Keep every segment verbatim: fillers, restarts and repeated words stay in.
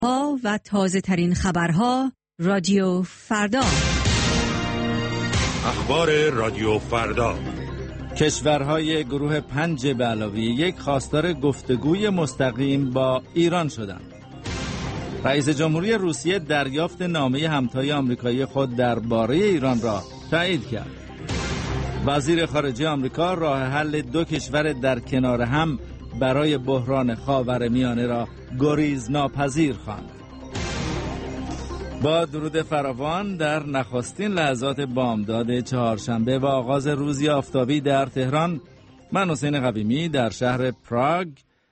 ها و تازه ترین خبرها رادیو فردا. اخبار رادیو فردا. کشورهای گروه پنج به علاوه یک خواستار گفتگوی مستقیم با ایران شدند. رئیس جمهوری روسیه دریافت نامه همتای آمریکایی خود درباره ایران را تایید کرد. وزیر خارجه آمریکا راه حل دو کشور در کنار هم برای بحران خاورمیانه را گریز ناپذیر خواند. با درود فراوان در نخستین لحظات بامداد چهارشنبه و آغاز روزی آفتابی در تهران، من حسین قویمی در شهر پراگ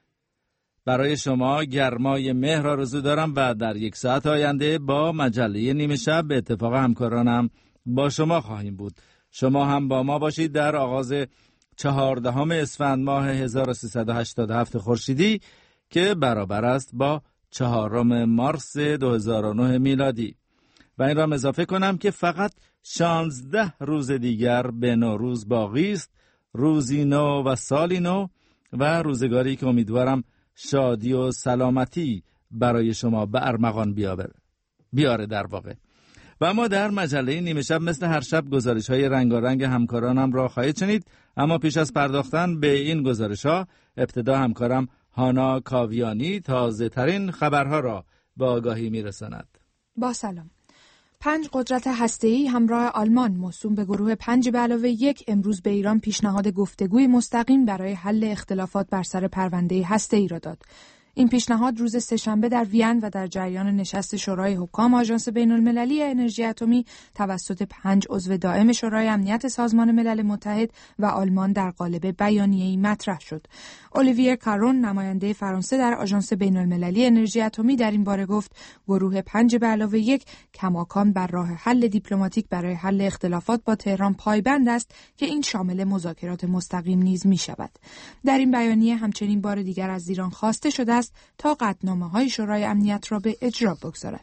برای شما گرمای مهر آرزو دارم و در یک ساعت آینده با مجله نیمه شب به اتفاق همکارانم با شما خواهیم بود. شما هم با ما باشید در آغاز چهاردهم اسفند ماه هزار و سیصد و هشتاد و هفت خورشیدی که برابر است با چهارم مارس دو هزار و نه میلادی. و این را اضافه کنم که فقط شانزده روز دیگر به نوروز باقی است، روزی نو و سالی نو و روزگاری که امیدوارم شادی و سلامتی برای شما به ارمغان بیاره بیاره در واقع. و ما در مجله نیمه شب مثل هر شب گزارش های رنگارنگ همکارانم را خواهید شنید، اما پیش از پرداختن به این گزارش ها ابتدا همکارم هانا کاویانی تازه ترین خبرها را به آگاهی میرساند. با سلام. پنج قدرت هسته‌ای همراه آلمان موسوم به گروه پنج به علاوه یک امروز به ایران پیشنهاد گفتگوی مستقیم برای حل اختلافات بر سر پرونده هسته‌ای را داد. این پیشنهاد روز سه‌شنبه در وین و در جریان نشست شورای حکام آژانس بین‌المللی انرژی اتمی توسط پنج عضو دائم شورای امنیت سازمان ملل متحد و آلمان در قالب بیانیه‌ای مطرح شد. اولیویر کارون نماینده فرانسه در آژانس بین‌المللی انرژی اتمی در این باره گفت گروه پنج به علاوه یک کماکان بر راه حل دیپلماتیک برای حل اختلافات با تهران پایبند است که این شامل مذاکرات مستقیم نیز می‌شود. در این بیانیه همچنین بار دیگر از ایران خواسته شده است تا قطعنامه‌های شورای امنیت را به اجرا بگذارد.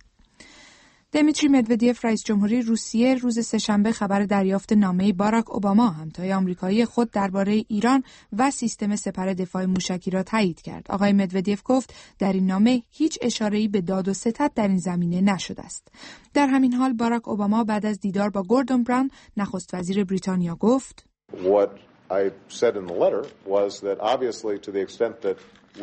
دمیتری مدودیف رئیس جمهوری روسیه روز سه‌شنبه خبر دریافت نامه باراک اوباما همتای آمریکایی خود درباره ایران و سیستم سپر دفاع موشکی را تایید کرد. آقای مدودیف گفت در این نامه هیچ اشاره‌ای به داد و ستد در این زمینه نشده است. در همین حال باراک اوباما بعد از دیدار با گوردون براون نخست وزیر بریتانیا گفت What I said in the letter was that obviously to the extent that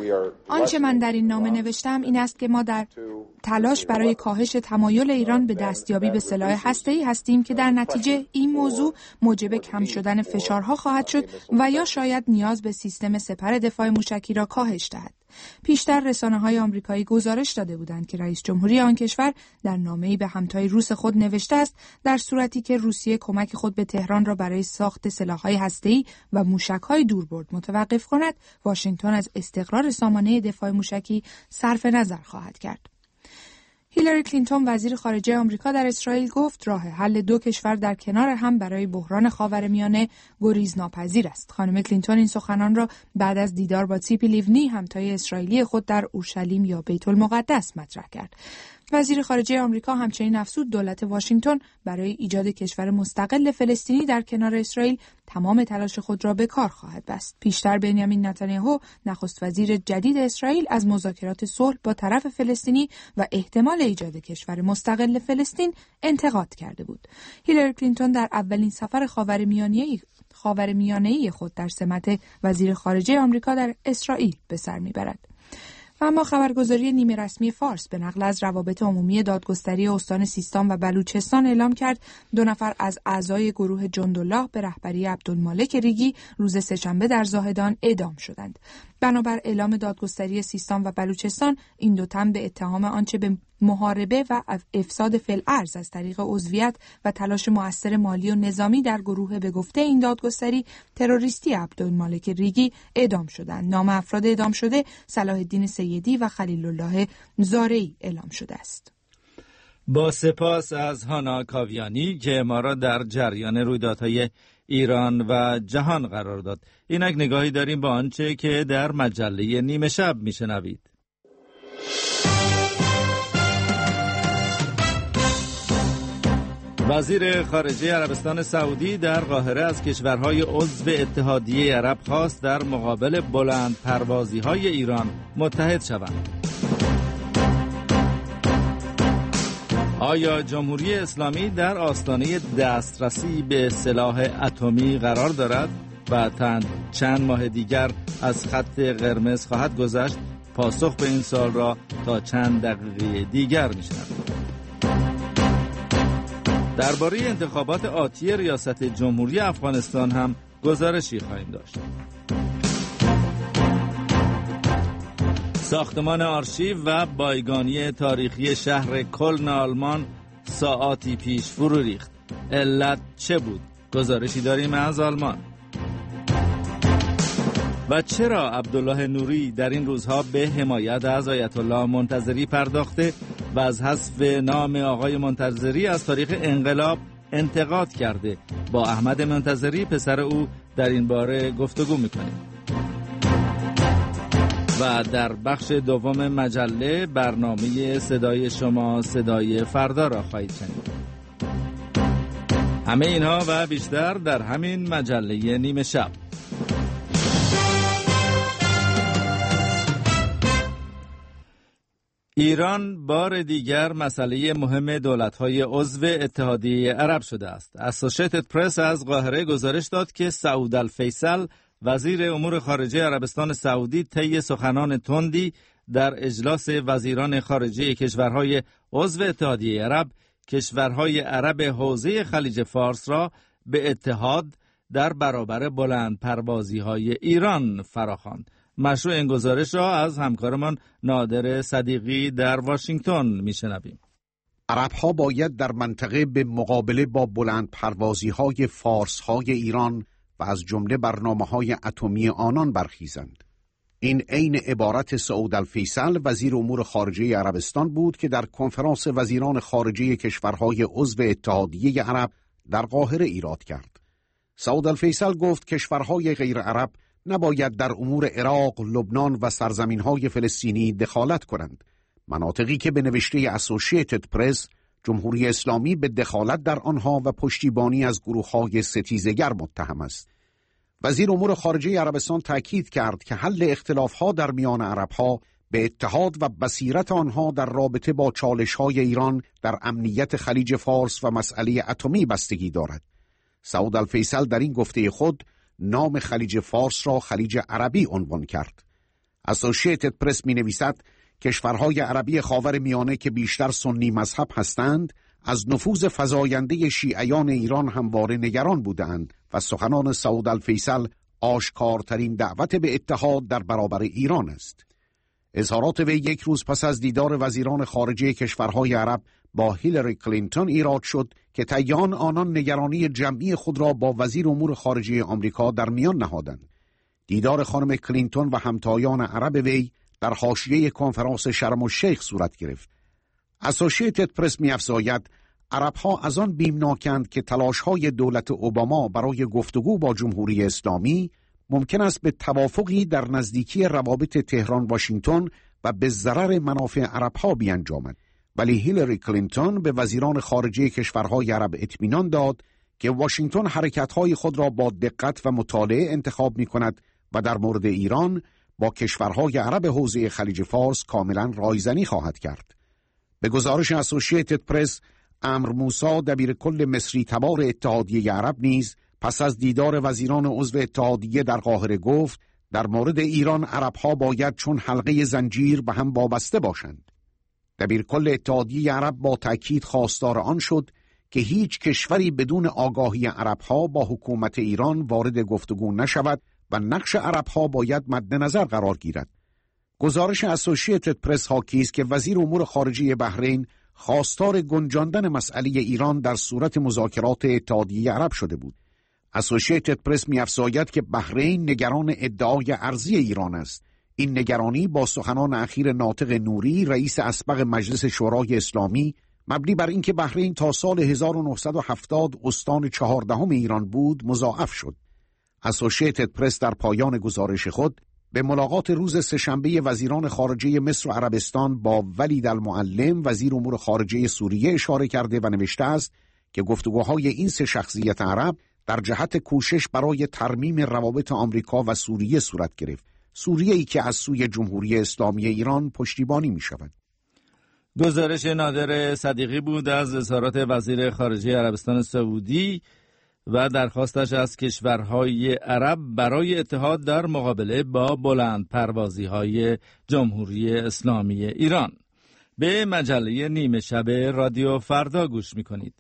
آنچه من در این نامه نوشتم این است که ما در تلاش برای کاهش تمایل ایران به دستیابی به سلاح هسته‌ای هستیم که در نتیجه این موضوع موجب کم شدن فشارها خواهد شد و یا شاید نیاز به سیستم سپر دفاع موشکی را کاهش دهد. پیشتر رسانه‌های آمریکایی گزارش داده بودند که رئیس جمهوری آن کشور در نامه‌ای به همتای روس خود نوشته است در صورتی که روسیه کمک خود به تهران را برای ساخت سلاح‌های هسته‌ای و موشک‌های دوربرد متوقف کند، واشنگتن از استقرار سامانه دفاع موشکی صرف نظر خواهد کرد. هیلاری کلینتون وزیر خارجه آمریکا در اسرائیل گفت راه حل دو کشور در کنار هم برای بحران خاورمیانه گریز ناپذیر است. خانم کلینتون این سخنان را بعد از دیدار با تیپی لیونی همتای اسرائیلی خود در اورشلیم یا بیت المقدس مطرح کرد. وزیر خارجه آمریکا همچنین افزود دولت واشنگتن برای ایجاد کشور مستقل فلسطینی در کنار اسرائیل تمام تلاش خود را به کار خواهد بست. پیشتر بنیامین نتانیاهو نخست وزیر جدید اسرائیل از مذاکرات صلح با طرف فلسطینی و احتمال ایجاد کشور مستقل فلسطین انتقاد کرده بود. هیلاری کلینتون در اولین سفر خاورمیانه‌ای خاورمیانه‌ای خود در سمت وزیر خارجه آمریکا در اسرائیل به سر میبرد. اما خبرگزاری نیمه رسمی فارس به نقل از روابط عمومی دادگستری استان سیستان و بلوچستان اعلام کرد دو نفر از اعضای گروه جندالله به رهبری عبدالمالک ریگی روز سه‌شنبه در زاهدان اعدام شدند. بنابر اعلام دادگستری سیستان و بلوچستان این دو تن به اتهام آنچه به محاربه و افساد فی‌الارض از طریق عضویت و تلاش مؤثر مالی و نظامی در گروه به گفته این دادگستری تروریستی عبدالمالک ریگی اعدام شدند. نام افراد اعدام شده صلاح الدین سیدی و خلیل الله زارعی اعلام شده است. با سپاس از هانا کاویانی که ما را در جریان رویدادهای ایران و جهان قرار داد. اینک نگاهی داریم با آنچه که در مجله نیمه شب میشنوید. وزیر خارجه عربستان سعودی در قاهره از کشورهای عضو اتحادیه عرب خواست در مقابل بلند پروازی‌های ایران متحد شوند. آیا جمهوری اسلامی در آستانه دسترسی به سلاح اتمی قرار دارد و چند ماه دیگر از خط قرمز خواهد گذشت؟ پاسخ به این سوال را تا چند دقیقه دیگر می‌شنوید. درباره انتخابات آتی ریاست جمهوری افغانستان هم گزارشی خواهیم داشت. ساختمان آرشیو و بایگانی تاریخی شهر کلن آلمان ساعاتی پیش فرو ریخت. علت چه بود؟ گزارشی داریم از آلمان. و چرا عبدالله نوری در این روزها به حمایت از آیت الله منتظری پرداخته و از حذف نام آقای منتظری از تاریخ انقلاب انتقاد کرده؟ با احمد منتظری پسر او در این باره گفتگو میکنیم. و در بخش دوم مجله برنامه صدای شما صدای فردا را خواهید شنید. همه اینها و بیشتر در همین مجله نیمه شب. ایران بار دیگر مسئله مهم دولت‌های عضو اتحادیه عرب شده است. اسوشیتد پرس از قاهره گزارش داد که سعود الفیصل وزیر امور خارجه عربستان سعودی طی سخنان تندی در اجلاس وزیران خارجه کشورهای عضو اتحادیه عرب کشورهای عرب حوزه خلیج فارس را به اتحاد در برابر بلند پروازی‌های ایران فراخواند. مشروع این گزارش را از همکارمان نادر صدیقی در واشنگتن میشنویم. عرب‌ها باید در منطقه به مقابله با بلند پروازی‌های فارس‌های ایران و از جمله برنامه‌های اتمی آنان برخیزند. این عین عبارت سعود الفیصل وزیر امور خارجه عربستان بود که در کنفرانس وزیران خارجه کشورهای عضو اتحادیه عرب در قاهره ایراد کرد. سعود الفیصل گفت کشورهای غیر عرب نباید در امور عراق، لبنان و سرزمین‌های فلسطینی دخالت کنند، مناطقی که به نوشته اسوشیتد پرس جمهوری اسلامی به دخالت در آنها و پشتیبانی از گروه‌های ستیزگر متهم است. وزیر امور خارجه عربستان تأکید کرد که حل اختلاف‌ها در میان عرب‌ها به اتحاد و بصیرت آنها در رابطه با چالش‌های ایران در امنیت خلیج فارس و مسئله اتمی بستگی دارد. سعود الفیصل در این گفته خود نام خلیج فارس را خلیج عربی عنوان کرد. اسوشیتد پرس می نویسد کشورهای عربی خاور میانه که بیشتر سنی مذهب هستند از نفوذ فزاینده شیعیان ایران همواره نگران بودند و سخنان سعود الفیصل آشکارترین دعوت به اتحاد در برابر ایران است. اظهارات وی یک روز پس از دیدار وزیران خارجه کشورهای عرب با هیلاری کلینتون ایراد شد که طیان آنان نگرانی جمعی خود را با وزیر امور خارجه آمریکا در میان نهادند. دیدار خانم کلینتون و همتایان عرب وی در حاشیه کنفرانس شرم الشیخ صورت گرفت. اسوشیتد پرس می‌افزاید عرب‌ها از آن بیمناکند که تلاش‌های دولت اوباما برای گفتگو با جمهوری اسلامی ممکن است به توافقی در نزدیکی روابط تهران واشنگتن و به ضرر منافع عرب‌ها بیانجامد. ولی هیلاری کلینتون به وزیران خارجه کشورهای عرب اطمینان داد که واشنگتن حرکت‌های خود را با دقت و مطالعه انتخاب می‌کند و در مورد ایران با کشورهای عرب حوزه خلیج فارس کاملا رایزنی خواهد کرد. به گزارش اسوشیتد پرس، عمر موسی دبیر کل مصری تبار اتحادیه عرب نیز پس از دیدار وزیران عضو اتحادیه در قاهره گفت در مورد ایران عرب‌ها باید چون حلقه زنجیر به هم وابسته باشند. دبیر کل اتحادیه عرب با تأکید خواستار آن شد که هیچ کشوری بدون آگاهی عرب‌ها با حکومت ایران وارد گفتگو نشود و نقش عرب‌ها باید مد نظر قرار گیرد. گزارش اسوشیتد پرس حاکی است که وزیر امور خارجه بحرین خواستار گنجاندن مسئله ایران در صورت مذاکرات اتحادیه عرب شده بود. اسوشیتد پرس می‌افزاید که بحرین نگران ادعای ارضی ایران است. این نگرانی با سخنان اخیر ناطق نوری رئیس اسبق مجلس شورای اسلامی مبنی بر اینکه بحرین تا سال هزار و نهصد و هفتاد استان چهاردهم ایران بود مضاعف شد. اسوشیتد پرس در پایان گزارش خود به ملاقات روز سه‌شنبه وزیران خارجه مصر و عربستان با ولید المعلم وزیر امور خارجه سوریه اشاره کرده و نوشته است که گفتگوهای این سه شخصیت عرب در جهت کوشش برای ترمیم روابط آمریکا و سوریه صورت گرفت. سوریه‌ای که از سوی جمهوری اسلامی ایران پشتیبانی می شود. گزارش نادر صدیقی بود از وزارت وزیر خارجه عربستان سعودی و درخواستش از کشورهای عرب برای اتحاد در مقابله با بلند پروازی های جمهوری اسلامی ایران. به مجله نیمه شب رادیو فردا گوش میکنید.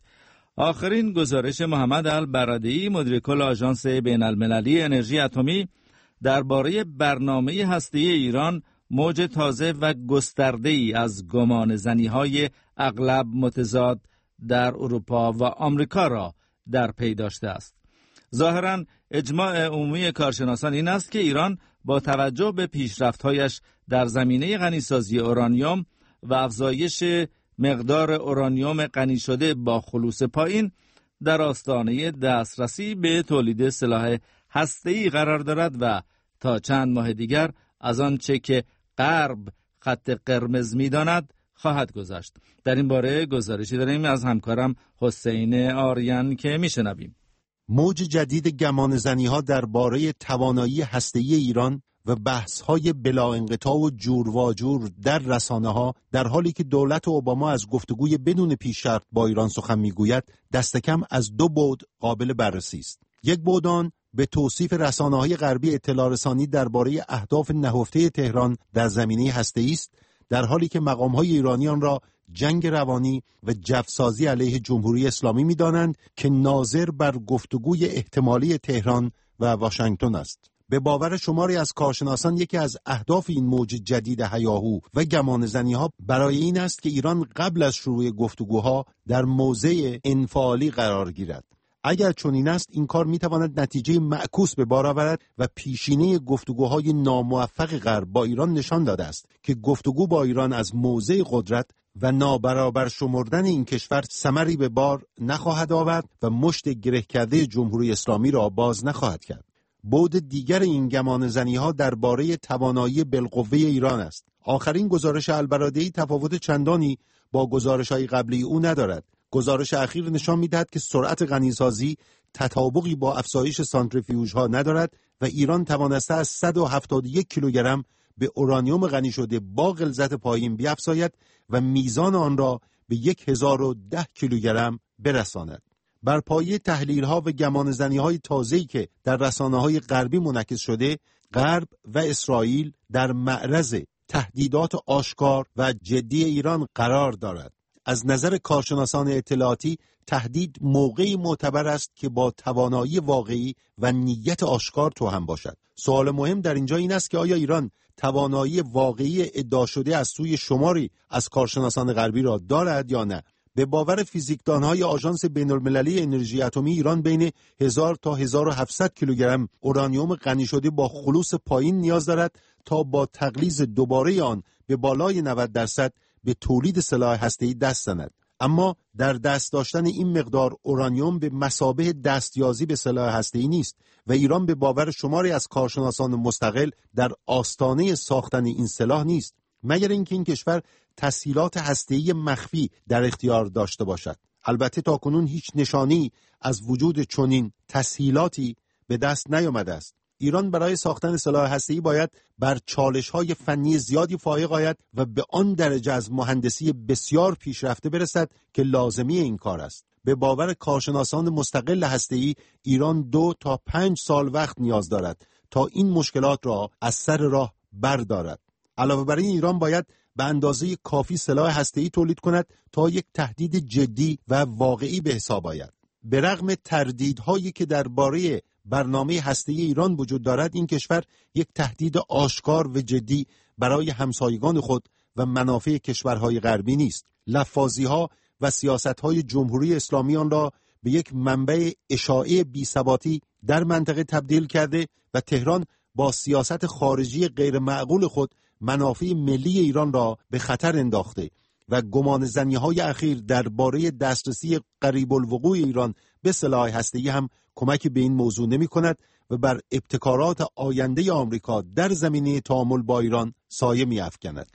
آخرین گزارش محمد البرادعی مدیر کل آژانس بین المللی انرژی اتمی درباره برنامه هسته‌ای ایران موج تازه و گسترده‌ای از گمانه‌زنی‌های اغلب متضاد در اروپا و آمریکا را در پی داشته است. ظاهراً اجماع عمومی کارشناسان این است که ایران با توجه به پیشرفت‌هایش در زمینه غنیسازی اورانیوم و افزایش مقدار اورانیوم غنی شده با خلوص پایین در آستانه دسترسی به تولید سلاح هسته‌ای قرار دارد و تا چند ماه دیگر از آنچه که غرب خط قرمز می‌داند خواهد گذشت. در این باره گزارشی داریم از همکارم حسین آریان که میشنویم. موج جدید گمانه‌زنی‌ها درباره توانایی هسته‌ای ایران و بحث‌های بلا انقطاع و جور و جور در رسانه‌ها در حالی که دولت اوباما از گفتگوی بدون پیش‌شرط با ایران سخن می‌گوید دست کم از دو بعد قابل بررسی است. یک بعد آن به توصیف رسانه‌های غربی اطلاع رسانی درباره اهداف نهفته تهران در زمینه هسته‌ای است، در حالی که مقام‌های ایرانیان را جنگ روانی و جفسازی علیه جمهوری اسلامی می‌دانند که ناظر بر گفتگوی احتمالی تهران و واشنگتن است. به باور شماری از کارشناسان یکی از اهداف این موج جدید هیاهو و گمانه‌زنی‌ها برای این است که ایران قبل از شروع گفتگوها در موضع انفعالی قرار گیرد. اگر چنین است این کار می‌تواند نتیجه معکوس به بار آورد و پیشینه گفتگوهای ناموفق غرب با ایران نشان داده است که گفتگو با ایران از موضع قدرت و نابرابر شمردن این کشور ثمری به بار نخواهد آورد و مشت گره کرده جمهوری اسلامی را باز نخواهد کرد. بعد دیگر این گمانه‌زنی‌ها درباره توانایی بالقوه ایران است. آخرین گزارش البرادعی تفاوت چندانی با گزارش‌های قبلی او ندارد. گزارش اخیر نشان می‌دهد که سرعت غنیسازی تطابقی با افزایش سانتریفیوژها ندارد و ایران توانسته از صد و هفتاد و یک کیلوگرم به اورانیوم غنی شده با غلظت پایین بیفزاید و میزان آن را به هزار و ده کیلوگرم برساند. بر پایه تحلیل‌ها و گمانه‌زنی‌های تازه‌ای که در رسانه‌های غربی منعکس شده، غرب و اسرائیل در معرض تهدیدات آشکار و جدی ایران قرار دارد. از نظر کارشناسان اطلاعاتی تهدید موقعی معتبر است که با توانایی واقعی و نیت آشکار توأم باشد. سوال مهم در اینجا این است که آیا ایران توانایی واقعی ادعا شده از سوی شماری از کارشناسان غربی را دارد یا نه؟ به باور فیزیکدان‌های آژانس بین‌المللی انرژی اتمی ایران بین هزار تا هزار و هفتصد کیلوگرم اورانیوم غنی شده با خلوص پایین نیاز دارد تا با تقلیص دوباره آن به بالای نود درصد به تولید سلاح هسته‌ای دست زند. اما در دست داشتن این مقدار اورانیوم به مثابه دستیازی به سلاح هسته‌ای نیست و ایران به باور شماری از کارشناسان مستقل در آستانه ساختن این سلاح نیست، مگر اینکه این کشور تسهیلات هسته‌ای مخفی در اختیار داشته باشد. البته تاکنون هیچ نشانی از وجود چنین تسهیلاتی به دست نیامده است. ایران برای ساختن سلاح هسته‌ای باید بر چالش‌های فنی زیادی فائق آید و به آن درجه از مهندسی بسیار پیشرفته برسد که لازمی این کار است. به باور کارشناسان مستقل هسته‌ای ایران دو تا پنج سال وقت نیاز دارد تا این مشکلات را از سر راه بردارد. علاوه بر این ایران باید به اندازه کافی سلاح هسته‌ای تولید کند تا یک تهدید جدی و واقعی به حساب آید. به رغم تردیدهایی که درباره برنامه هسته‌ای ایران وجود دارد، این کشور یک تهدید آشکار و جدی برای همسایگان خود و منافع کشورهای غربی نیست. لفاظی‌ها و سیاست‌های جمهوری اسلامی آن را به یک منبع اشاعه بی‌ثباتی در منطقه تبدیل کرده و تهران با سیاست خارجی غیر معقول خود منافع ملی ایران را به خطر انداخته و گمانه‌زنی‌های اخیر درباره دسترسی قریب الوقوع ایران به سلاح هسته‌ای هم کمک به این موضوع نمی‌کند و بر ابتکارات آینده آمریکا در زمینه تعامل با ایران سایه می‌افکند.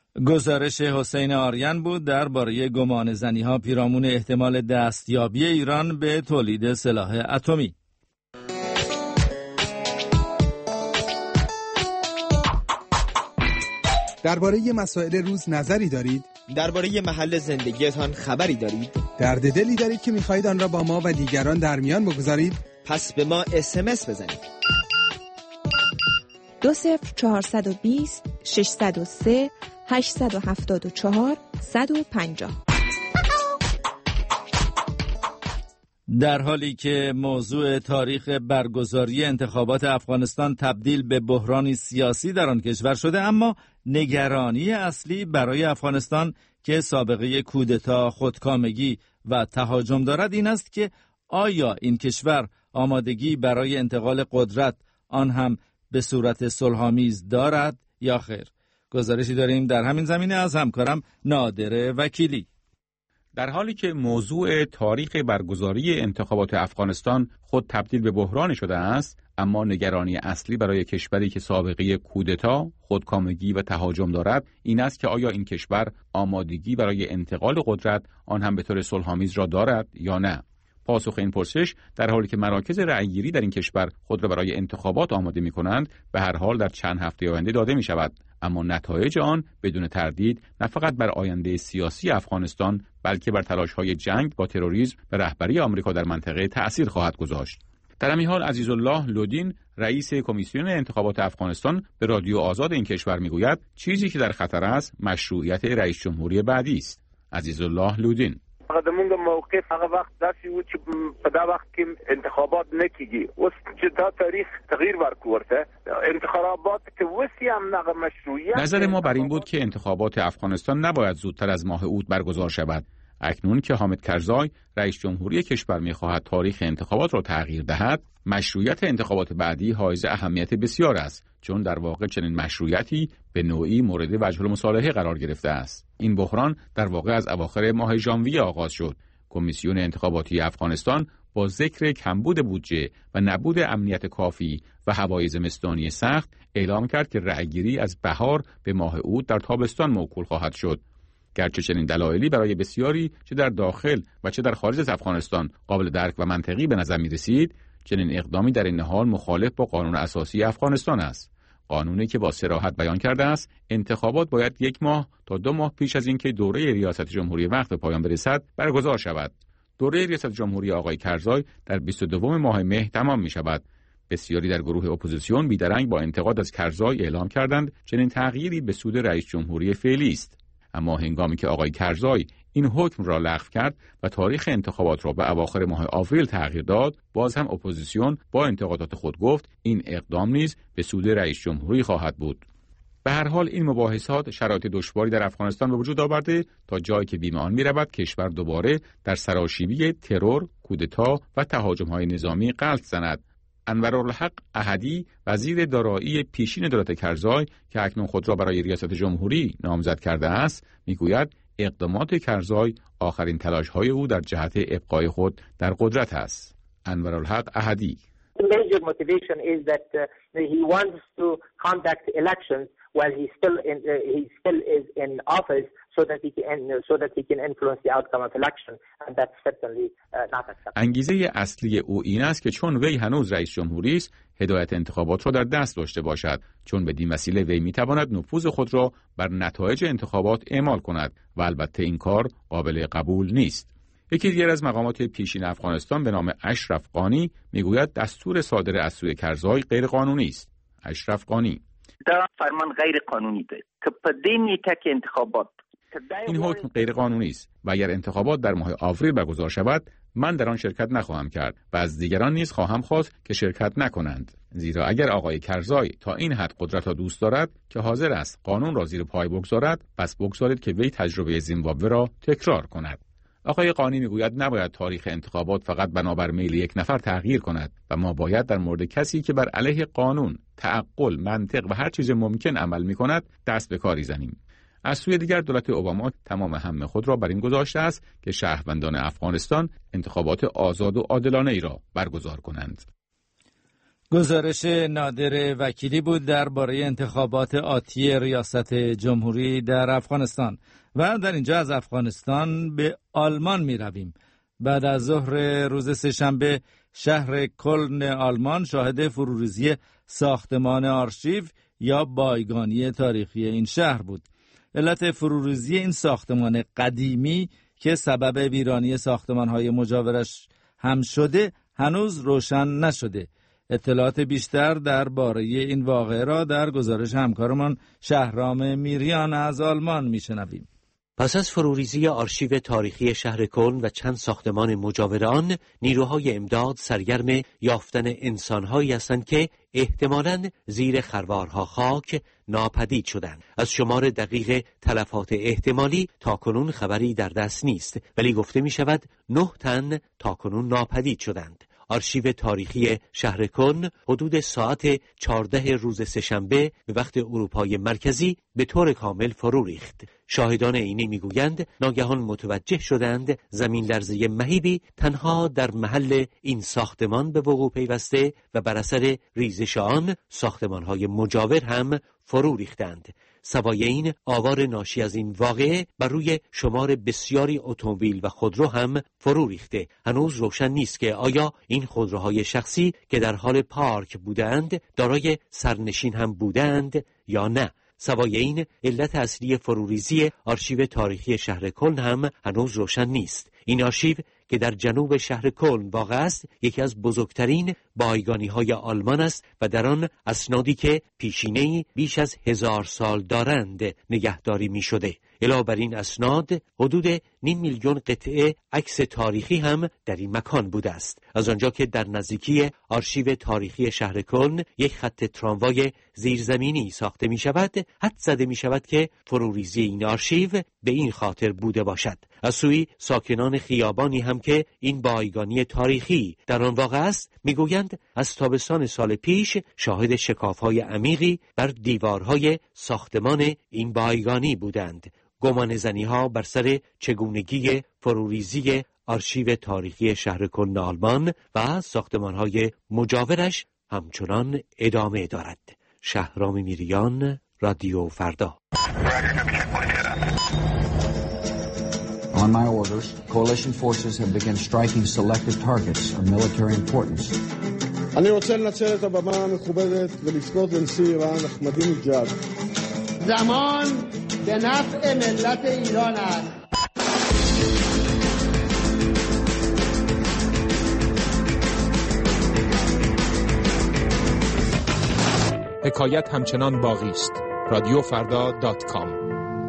گزارش حسین آریان بود درباره گمانه‌زنی‌ها پیرامون احتمال دستیابی ایران به تولید سلاح اتمی. درباره مسائل روز نظری دارید؟ درباره محل زندگیتان خبری دارید؟ درد دلی دارید که می‌خواهید آن را با ما و دیگران در میان بگذارید؟ پس به ما اس ام اس بزنید. دو صفر چهارصد و بیست ششصد و سه هشتصد و هفتاد و چهار صد و پنجاه. در حالی که موضوع تاریخ برگزاری انتخابات افغانستان تبدیل به بحرانی سیاسی در آن کشور شده، اما نگرانی اصلی برای افغانستان که سابقه کودتا، خودکامگی و تهاجم دارد این است که آیا این کشور آمادگی برای انتقال قدرت آن هم به صورت صلح‌آمیز دارد یا خیر؟ گزارشی داریم در همین زمینه از همکارم نادر وکیلی. در حالی که موضوع تاریخ برگزاری انتخابات افغانستان خود تبدیل به بحران شده است، اما نگرانی اصلی برای کشوری که سابقه کودتا، خودکامگی و تهاجم دارد این است که آیا این کشور آمادگی برای انتقال قدرت آن هم به طور صلح‌آمیز را دارد یا نه. پاسخ این پرسش در حالی که مراکز رأیگیری در این کشور خود را برای انتخابات آماده می‌کنند، به هر حال در چند هفته آینده داده می‌شود، اما نتایج آن بدون تردید نه فقط بر آینده سیاسی افغانستان بلکه بر تلاش‌های جنگ با تروریسم و رهبری آمریکا در منطقه تأثیر خواهد گذاشت. در همین حال عزیزالله لودین رئیس کمیسیون انتخابات افغانستان به رادیو آزاد این کشور میگوید چیزی که در خطر است مشروعیت رئیس جمهوری بعدی است. عزیزالله لودین: هغه زمونږ موقف هغه وخت داسې و چې په دا وخت کې انتخابات نه کیږي. اوس چې دا تاریخ تغییر ورکورته انتخابات که وسی هم نغه مشروعیت. نظر ما بر این بود که انتخابات افغانستان نباید زودتر از ماه اوت برگزار شود. اکنون که حامد کرزای رئیس جمهوری کشور می‌خواهد تاریخ انتخابات را تغییر دهد، مشروعیت انتخابات بعدی حائز اهمیت بسیار است، چون در واقع چنین مشروعیتی به نوعی مورد وجه المصالحه قرار گرفته است. این بحران در واقع از اواخر ماه ژانویه آغاز شد. کمیسیون انتخاباتی افغانستان با ذکر کمبود بودجه و نبود امنیت کافی و هوای زمستانی سخت اعلام کرد که رأیگیری از بهار به ماه اوت در تابستان موکول خواهد شد. گرچه چنین دلایلی برای بسیاری چه در داخل و چه در خارج از افغانستان قابل درک و منطقی به نظر می رسید، چنین اقدامی در این حال مخالف با قانون اساسی افغانستان است. قانونی که با صراحت بیان کرده است انتخابات باید یک ماه تا دو ماه پیش از اینکه دوره ریاست جمهوری وقت به پایان برسد برگزار شود. دوره ریاست جمهوری آقای کرزای در بیست و دوم ماه مه تمام می شود. بسیاری در گروه اپوزیسیون بیدرنگ با انتقاد از کرزای اعلام کردند چنین تغییری به سود رئیس جمهوری فعلی است. اما هنگامی که آقای کرزای این حکم را لغو کرد و تاریخ انتخابات را به اواخر ماه آوریل تغییر داد، باز هم اپوزیسیون با انتقادات خود گفت این اقدام نیز به سود رئیس جمهوری خواهد بود. به هر حال این مباحثات شرایط دشواری در افغانستان به وجود آورده تا جایی که بیم آن می‌رود کشور دوباره در سراشیبی ترور، کودتا و تهاجم‌های نظامی غلط زند. انورالحق احدی وزیر دارایی پیشین دولت کرزای که اکنون خود را برای ریاست جمهوری نامزد کرده است میگوید اقدامات کرزای آخرین تلاش‌های او در جهت ابقای خود در قدرت است. انورالحق احدی: The major motivation is that uh, he wants to conduct elections while he still in, uh, he still is in office so that he can so that he can influence the outcome of election, and that's certainly uh, not acceptable. انگیزه اصلی او این است که چون وی هنوز رئیس جمهوری است هدایت انتخابات را در دست داشته باشد، چون بدین وسیله وی میتواند نفوذ خود را بر نتایج انتخابات اعمال کند و البته این کار قابل قبول نیست. یکی دیگر از مقامات پیشین افغانستان به نام اشرف قانی میگوید دستور صادر از سوی کرزای غیر قانونی است. اشرف قانی: دا فرمان غیر قانونی ده که په دې نیټه کې انتخابات این حکم غیر قانونی است و اگر انتخابات در ماه آوریل برگزار شود من در آن شرکت نخواهم کرد و از دیگران نیز خواهم خواست که شرکت نکنند، زیرا اگر آقای کرزای تا این حد قدرت را دوست دارد که حاضر است قانون را زیر پای بگذارد، پس بگذارید که وی تجربه زیمبابوه را تکرار کند. آقای قانی میگوید نباید تاریخ انتخابات فقط بنابر میل یک نفر تغییر کند و ما باید در مورد کسی که بر علیه قانون، تعقل، منطق و هر چیز ممکن عمل میکند دست به کاری زنیم. از سوی دیگر دولت اوباما تمام همه خود را بر این گذاشته است که شهروندان افغانستان انتخابات آزاد و عادلانه ای را برگزار کنند. گزارش نادر وکیلی بود درباره انتخابات آتی ریاست جمهوری در افغانستان. و در اینجا از افغانستان به آلمان می رویم. بعد از ظهر روز سه‌شنبه شهر کلن آلمان شاهد فروریزی ساختمان آرشیو یا بایگانی تاریخی این شهر بود. علت فروریزی این ساختمان قدیمی که سبب ویرانی ساختمان‌های مجاورش هم شده هنوز روشن نشده. اطلاعات بیشتر درباره این واقعه را در گزارش همکارمان شهرام میریان از آلمان میشنویم. پس از فروریزی آرشیو تاریخی شهر کلن و چند ساختمان مجاور آن، نیروهای امداد سرگرم یافتن انسان‌هایی هستند که احتمالاً زیر خروارها خاک ناپدید شدند. از شمار دقیق تلفات احتمالی تاکنون خبری در دست نیست، ولی گفته می شود نه تن تاکنون ناپدید شدند. آرشیو تاریخی شهر کلن حدود ساعت چهارده روز سه‌شنبه به وقت اروپای مرکزی به طور کامل فرو ریخت. شاهدان عینی میگویند ناگهان متوجه شدند زمین لرزه مهیبی تنها در محل این ساختمان به وقوع پیوسته و بر اثر ریزش آن ساختمان‌های مجاور هم فرو ریختند. سوای این، آوار ناشی از این واقعه بر روی شمار بسیاری اتومبیل و خودرو هم فرو ریخته. هنوز روشن نیست که آیا این خودروهای شخصی که در حال پارک بودند دارای سرنشین هم بودند یا نه. سوای این، علت اصلی فروریزی آرشیو تاریخی شهر کلن هم هنوز روشن نیست. این آرشیو که در جنوب شهر کلن واقع است، یکی از بزرگترین بایگانی‌های آلمان است و در آن اسنادی که پیشینه‌ای بیش از هزار سال دارند نگهداری می‌شده. علاوه بر این اسناد، حدود نیم میلیون قطعه عکس تاریخی هم در این مکان بوده است. از آنجا که در نزدیکی آرشیو تاریخی شهر کلن یک خط تراموای زیرزمینی ساخته می شود، حد زده می شود که فروریزی این آرشیو به این خاطر بوده باشد. از سوی ساکنان خیابانی هم که این بایگانی تاریخی در آن واقع است میگویند از تابستان سال پیش شاهد شکاف‌های عمیقی بر دیوارهای ساختمان این بایگانی بودند. گمان زنی‌ها بر سر چگونگی فروریزی آرشیو تاریخی شهر کلن آلمان و ساختمان‌های مجاورش همچنان ادامه دارد. شهرام میریان، رادیو فردا. On my orders, coalition forces have begun striking selective targets of military importance. אני רוצה לנצל את הבמה המכובדת ולפנות לנשיא איראן אחמדינג'אד. زمان به نفع ملت ایران است. حکایت همچنان باقی است. رادیو فردا دات کام.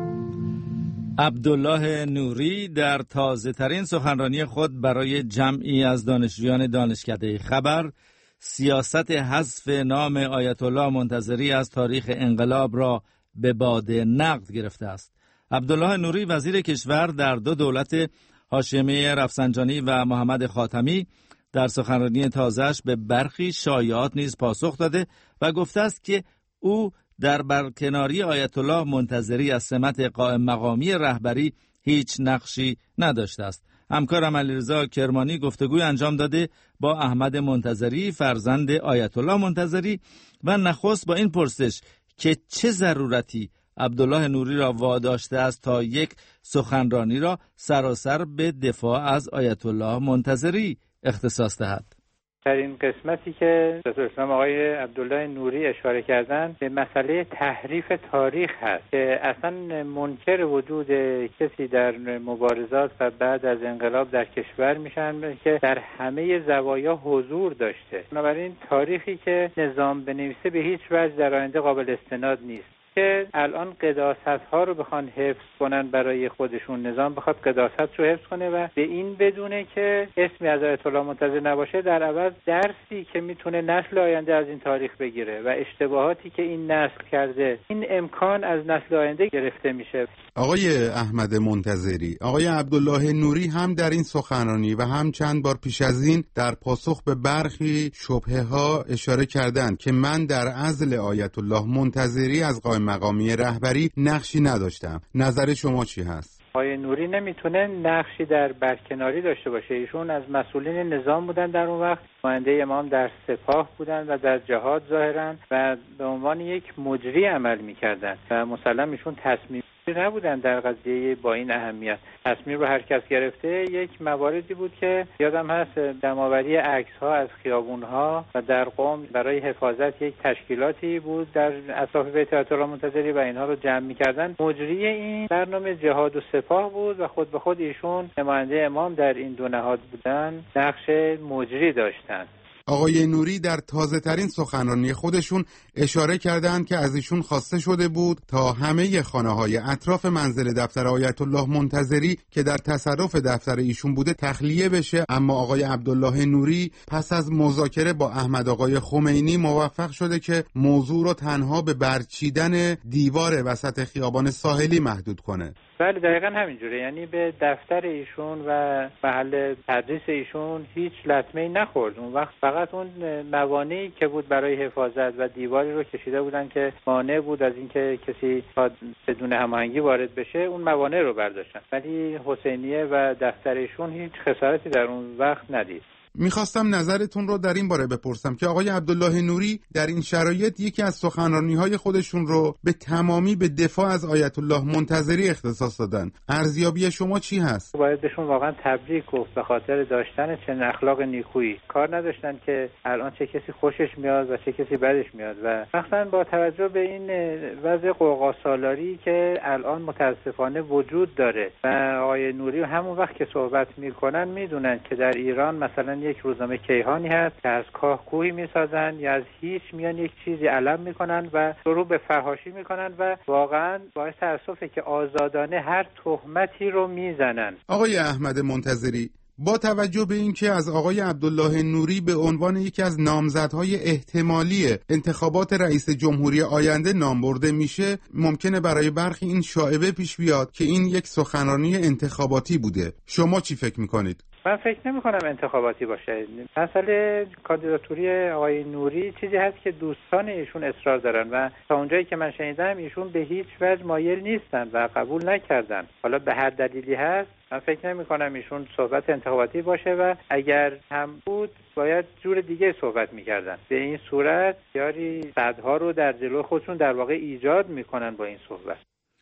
عبدالله نوری در تازه ترین سخنرانی خود برای جمعی از دانشجویان دانشکده خبر سیاست حذف نام آیت الله منتظری از تاریخ انقلاب را به باد نقد گرفته است. عبدالله نوری وزیر کشور در دو دولت هاشمی رفسنجانی و محمد خاتمی در سخنرانی تازه‌اش به برخی شایعات نیز پاسخ داده و گفته است که او در برکناری آیت الله منتظری از سمت قائم مقامی رهبری هیچ نقشی نداشته است. همکارم علیرضا کرمانی گفتگوی انجام داده با احمد منتظری فرزند آیت الله منتظری و نخست با این پرسش که چه ضرورتی عبدالله نوری را واداشته است تا یک سخنرانی را سراسر به دفاع از آیت الله منتظری اختصاص دهد. در این قسمتی که حضرت اسلام آقای عبدالله نوری اشاره کردن به مسئله تحریف تاریخ هست که اصلا منکر وجود کسی در مبارزات و بعد از انقلاب در کشور میشن که در همه زوایا حضور داشته. بنابراین تاریخی که نظام بنویسه به هیچ وجه در آینده قابل استناد نیست که الان قداست ها رو بخوان حفظ کنن برای خودشون. نظام بخواد قداست رو حفظ کنه و به این بدونه که اسمی از آیت الله منتظر نباشه، در عوض درسی که میتونه نسل آینده از این تاریخ بگیره و اشتباهاتی که این نسل کرده، این امکان از نسل آینده گرفته میشه. آقای احمد منتظری، آقای عبدالله نوری هم در این سخنرانی و هم چند بار پیش از این در پاسخ به برخی شبهه ها اشاره کردند که من در عزل آیت الله منتظری از قائم مقامی رهبری نقشی نداشتم. نظر شما چی هست؟ آقای نوری نمیتونه نقشی در برکناری داشته باشه. ایشون از مسئولین نظام بودن در اون وقت، نماینده امام در سپاه بودن و در جهاد ظاهرا و به عنوان یک مجری عمل میکردن و مسلم ایشون تصمیم نبودن در قضیه با این اهمیت. تصمیم رو هر کس گرفته. یک مواردی بود که یادم هست جمع‌آوری عکس‌ها از خیابون‌ها و در قم برای حفاظت یک تشکیلاتی بود در اطراف بیت آیت الله منتظری و اینها رو جمع می‌کردن. مجری این برنامه جهاد و سپاه بود و خود به خود ایشون نماینده امام در این دو نهاد بودن، نقش مجری داشتن. آقای نوری در تازه ترین سخنرانی خودشون اشاره کردند که از ایشون خواسته شده بود تا همه خانه‌های اطراف منزل دفتر آیت الله منتظری که در تصرف دفتر ایشون بوده تخلیه بشه، اما آقای عبدالله نوری پس از مذاکره با احمد آقای خمینی موفق شده که موضوع رو تنها به برچیدن دیوار وسط خیابان ساحلی محدود کنه. بله دقیقاً همینجوره، یعنی به دفتر ایشون و محل تدریس ایشون هیچ لطمه‌ای نخورد. اون وقت فقط اون موانعی که بود برای حفاظت و دیواری رو کشیده بودن که مانع بود از اینکه کسی بدون هماهنگی وارد بشه، اون موانع رو برداشتن. ولی حسینیه و دفتر ایشون هیچ خسارتی در اون وقت ندید. میخواستم نظرتون رو در این باره بپرسم که آقای عبدالله نوری در این شرایط یکی از سخنرانی‌های خودشون رو به تمامی به دفاع از آیت الله منتظری اختصاص دادن. ارزیابی شما چی هست؟ باید بهشون واقعا تبریک گفت به خاطر داشتن چنین اخلاق نیکویی. کار نداشتن که الان چه کسی خوشش میاد و چه کسی بدش میاد و مثلا با توجه به این وضع قوقاسالاری که الان متاسفانه وجود داره و آقای نوری همون وقت که صحبت میکنن میدونن که در ایران مثلا یک روزنامه کیهانی هست که از کاه کوهی میسازن یا از هیچ میان یک چیزی علم میکنن و شروع به فحاشی میکنن و واقعا باعث تأسفه که آزادانه هر تهمتی رو میزنن. آقای احمد منتظری، با توجه به اینکه از آقای عبدالله نوری به عنوان یکی از نامزدهای احتمالی انتخابات رئیس جمهوری آینده نام برده میشه، ممکنه برای برخی این شایعه پیش بیاد که این یک سخنرانی انتخاباتی بوده. شما چی فکر میکنید؟ من فکر نمی کنم انتخاباتی باشه. مسئله کاندیداتوری آقای نوری چیزی هست که دوستان ایشون اصرار دارن و تا اونجایی که من شنیدم ایشون به هیچ وجه مایل نیستن و قبول نکردن. حالا به هر دلیلی هست من فکر نمی کنم ایشون صحبت انتخاباتی باشه و اگر هم بود باید جور دیگه صحبت میکردن. به این صورت یاری صدها رو در جلو خودشون در واقع ایجاد میکنن با این صحبت.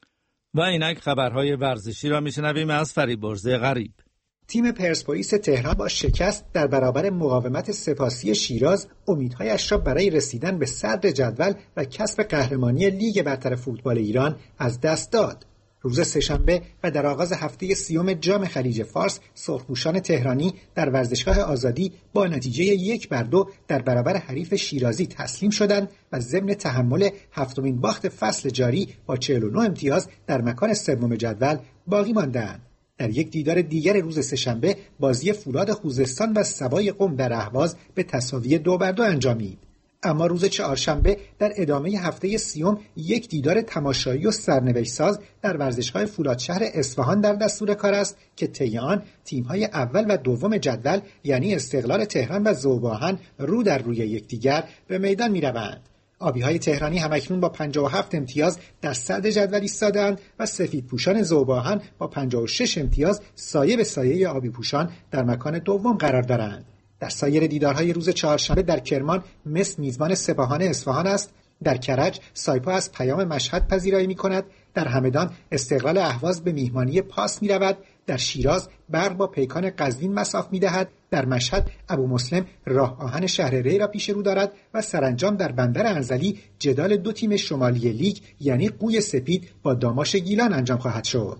و اینک خبرهای ورزشی را میشنویم از فریبرز غریب. تیم پرسپولیس تهران با شکست در برابر مقاومت سپاسی شیراز امیدهایش را برای رسیدن به صدر جدول و کسب قهرمانی لیگ برتر فوتبال ایران از دست داد. روز سه‌شنبه و در آغاز هفته سیوم جام خلیج فارس، سرخپوشان تهرانی در ورزشگاه آزادی با نتیجه یک بر دو در برابر حریف شیرازی تسلیم شدند و ضمن تحمل هفتمین باخت فصل جاری با چهل و نه امتیاز در مکان سوم جدول باقی ماندند. در یک دیدار دیگر روز سه‌شنبه بازی فولاد خوزستان و سوای قم در اهواز به تساوی دو بر دو انجامید. اما روز چهارشنبه در ادامه هفته سیوم یک دیدار تماشایی و سرنوشت ساز در ورزشگاه فولادشهر اصفهان در دستور کار است که طی آن تیم‌های اول و دوم جدول یعنی استقلال تهران و ذوب‌آهن رو در روی یکدیگر به میدان می‌روند. آبی‌های تهرانی همکنون با پنجاه و هفت امتیاز در صدر جدول ایستاده‌اند و سفیدپوشان ذوب‌آهن با پنجاه و شش امتیاز سایه به سایه آبی‌پوشان در مکان دوم قرار دارند. در سایر دیدارهای روز چهارشنبه در کرمان مس میزبان سپاهان اصفهان است، در کرج سایپا از پیام مشهد پذیرایی می‌کند، در همدان استقلال اهواز به میهمانی پاس می‌رود، در شیراز برق با پیکان قزوین مصاف می‌دهد، در مشهد ابو مسلم راه آهن شهر ری را پیش رو دارد و سرانجام در بندر انزلی جدال دو تیم شمالی لیگ یعنی قوی سپید با داماش گیلان انجام خواهد شد.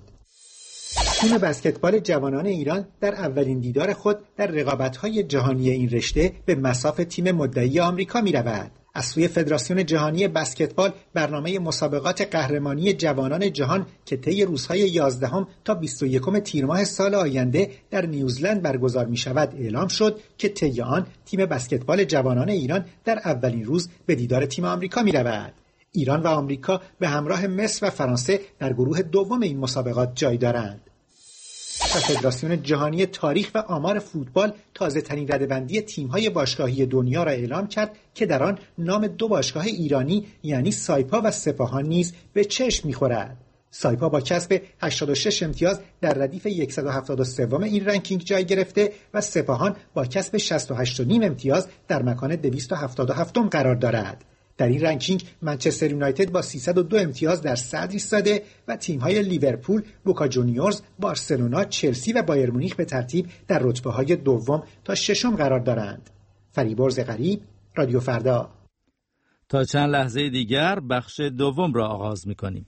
تیم بسکتبال جوانان ایران در اولین دیدار خود در رقابت‌های جهانی این رشته به مصاف تیم مدعی آمریکا می‌رود. از سوی فدراسیون جهانی بسکتبال برنامه مسابقات قهرمانی جوانان جهان که طی روزهای یازدهم تا بیست و یکم تیر ماه سال آینده در نیوزلند برگزار می‌شود اعلام شد که طی آن تیم بسکتبال جوانان ایران در اولین روز به دیدار تیم آمریکا می‌رود. ایران و آمریکا به همراه مصر و فرانسه در گروه دوم این مسابقات جای دارند. و فدراسیون جهانی تاریخ و آمار فوتبال تازه ترین رده‌بندی تیم‌های باشگاهی دنیا را اعلام کرد که در آن نام دو باشگاه ایرانی یعنی سایپا و سپاهان نیز به چشم می‌خورد. سایپا با کسب هشتاد و شش امتیاز در ردیف صد و هفتاد و سوم این رنکینگ جای گرفته و سپاهان با کسب شصت و هشت و نیم امتیاز در مکان دویست و هفتاد و هفتم قرار دارد. در این رنکینگ منچستر یونایتد با سیصد و دو امتیاز در صدر ایستاده و تیم‌های لیورپول، بوکا جونیورز، بارسلونا، چلسی و بایر مونیخ به ترتیب در رتبه‌های دوم تا ششم قرار دارند. فریبرز غریب، رادیو فردا. تا چند لحظه دیگر بخش دوم را آغاز می‌کنیم.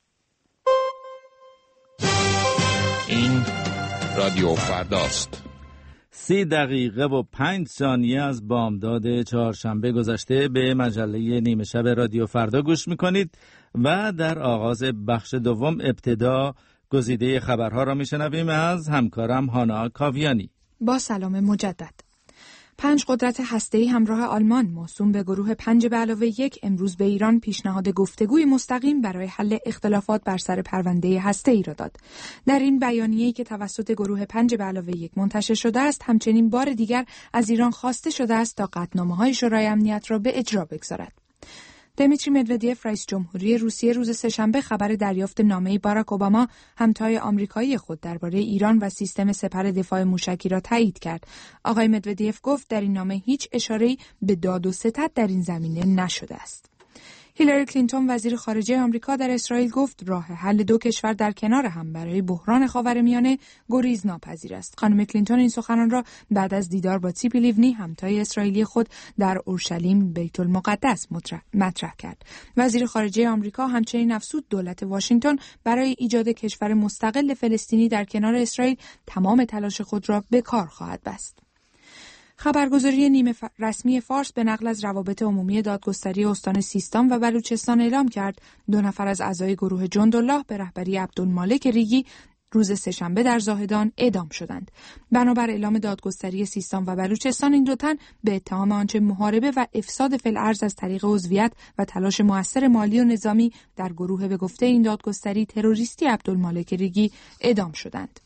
این رادیو فرداست. سی دقیقه و پنج ثانیه از بامداد چهارشنبه گذشته به مجله نیمه شب رادیو فردا گوش میکنید و در آغاز بخش دوم ابتدا گزیده خبرها را میشنویم از همکارم هانا کاویانی. با سلام مجدد. پنج قدرت هسته‌ای همراه آلمان موسوم به گروه پنج به علاوه یک امروز به ایران پیشنهاد گفتگوی مستقیم برای حل اختلافات بر سر پرونده هسته‌ای را داد. در این بیانیه‌ای که توسط گروه پنج به علاوه یک منتشر شده است، همچنین بار دیگر از ایران خواسته شده است تا قطعنامه‌های شورای امنیت را به اجرا بگذارد. دمیتری مدودیف رئیس جمهوری روسیه روز سه‌شنبه خبر دریافت نامه باراک اوباما همتای آمریکایی خود درباره ایران و سیستم سپر دفاع موشکی را تایید کرد. آقای مدودیف گفت در این نامه هیچ اشاره‌ای به داد و ستد در این زمینه نشده است. هیلاری کلینتون وزیر خارجه آمریکا در اسرائیل گفت راه حل دو کشور در کنار هم برای بحران خاورمیانه گریز ناپذیر است. خانم کلینتون این سخنان را بعد از دیدار با تیپی لیونی همتای اسرائیلی خود در اورشلیم بیت المقدس مطرح کرد. وزیر خارجه آمریکا همچنین افزود دولت واشنگتن برای ایجاد کشور مستقل فلسطینی در کنار اسرائیل تمام تلاش خود را به کار خواهد بست. خبرگزاری نیمه ف... رسمی فارس به نقل از روابط عمومی دادگستری استان سیستان و بلوچستان اعلام کرد دو نفر از اعضای گروه جندالله به رهبری عبدالمالک ریگی روز سه‌شنبه در زاهدان اعدام شدند. بنابر اعلام دادگستری سیستان و بلوچستان این دو تن به اتهام آنچه محاربه و افساد فی‌الارض از طریق عضویت و تلاش مؤثر مالی و نظامی در گروه به گفته این دادگستری تروریستی عبدالمالک ریگی اعدام شدند.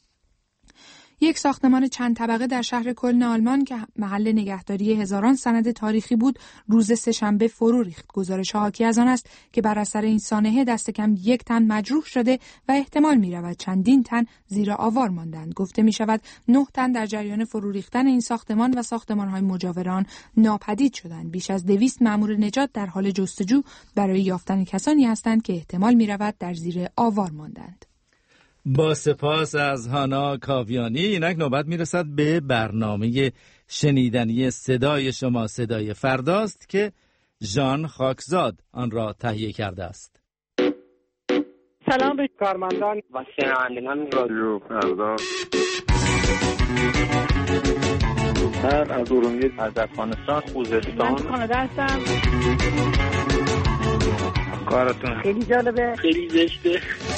یک ساختمان چند طبقه در شهر کلن آلمان که محل نگهداری هزاران سند تاریخی بود روز سه‌شنبه فرو ریخت. گزارش‌ها حاکی از آن است که بر اثر این سانحه دست کم یک تن مجروح شده و احتمال می‌رود چندین تن زیر آوار ماندند. گفته می‌شود نه تن در جریان فرو ریختن این ساختمان و ساختمان‌های مجاور آن ناپدید شدند. بیش از دویست مأمور نجات در حال جستجو برای یافتن کسانی هستند که احتمال می‌رود در زیر آوار ماندند. با سپاس از هانا کاویانی. اینک نوبت میرسد به برنامه شنیدنی صدای شما صدای فرداست که ژان خاکزاد آن را تهیه کرده است. سلام به کارمندان و شنوندگان رادیو فردا. من از ارومیه از افغانستان خوزستان من کانادا هستم. کارتون خیلی جالبه، خیلی زشته.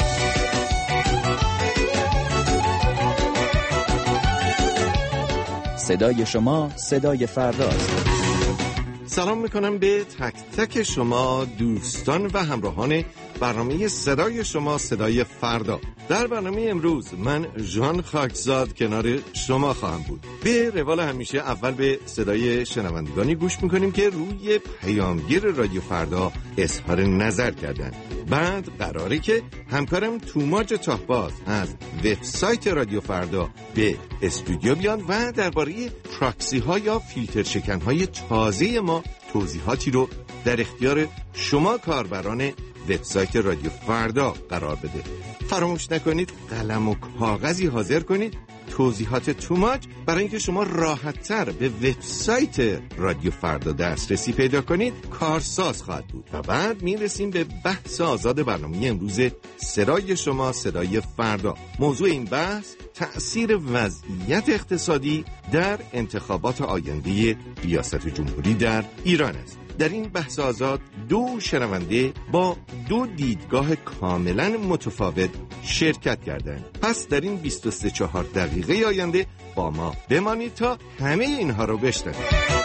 صدای شما صدای فرداست. سلام میکنم به تک تک شما دوستان و همراهان برنامه صدای شما صدای فردا. در برنامه امروز من ژان خاکزاد کنار شما خواهم بود. به روال همیشه اول به صدای شنوندگانی گوش میکنیم که روی پیامگیر رادیو فردا اظهار نظر کردن. بعد قراره که همکارم توماج تاهباز از وبسایت رادیو فردا به استودیو بیان و درباره پراکسی ها یا فیلتر شکن های تازه ما توضیحاتی رو در اختیار شما کاربران وبسایت رادیو فردا قرار بده. فراموش نکنید قلم و کاغذی حاضر کنید. توضیحات توماج برای اینکه شما راحت‌تر به وبسایت رادیو فردا دسترسی پیدا کنید کارساز خواهد بود. و بعد میرسیم به بحث آزاد برنامه امروز صدای شما صدای فردا. موضوع این بحث تأثیر وضعیت اقتصادی در انتخابات آینده ریاست جمهوری در ایران است. در این بحث آزاد دو شنونده با دو دیدگاه کاملا متفاوت شرکت کردند. پس در این بیست و سه چهار دقیقه آینده با ما بمانید تا همه اینها رو بشنوید.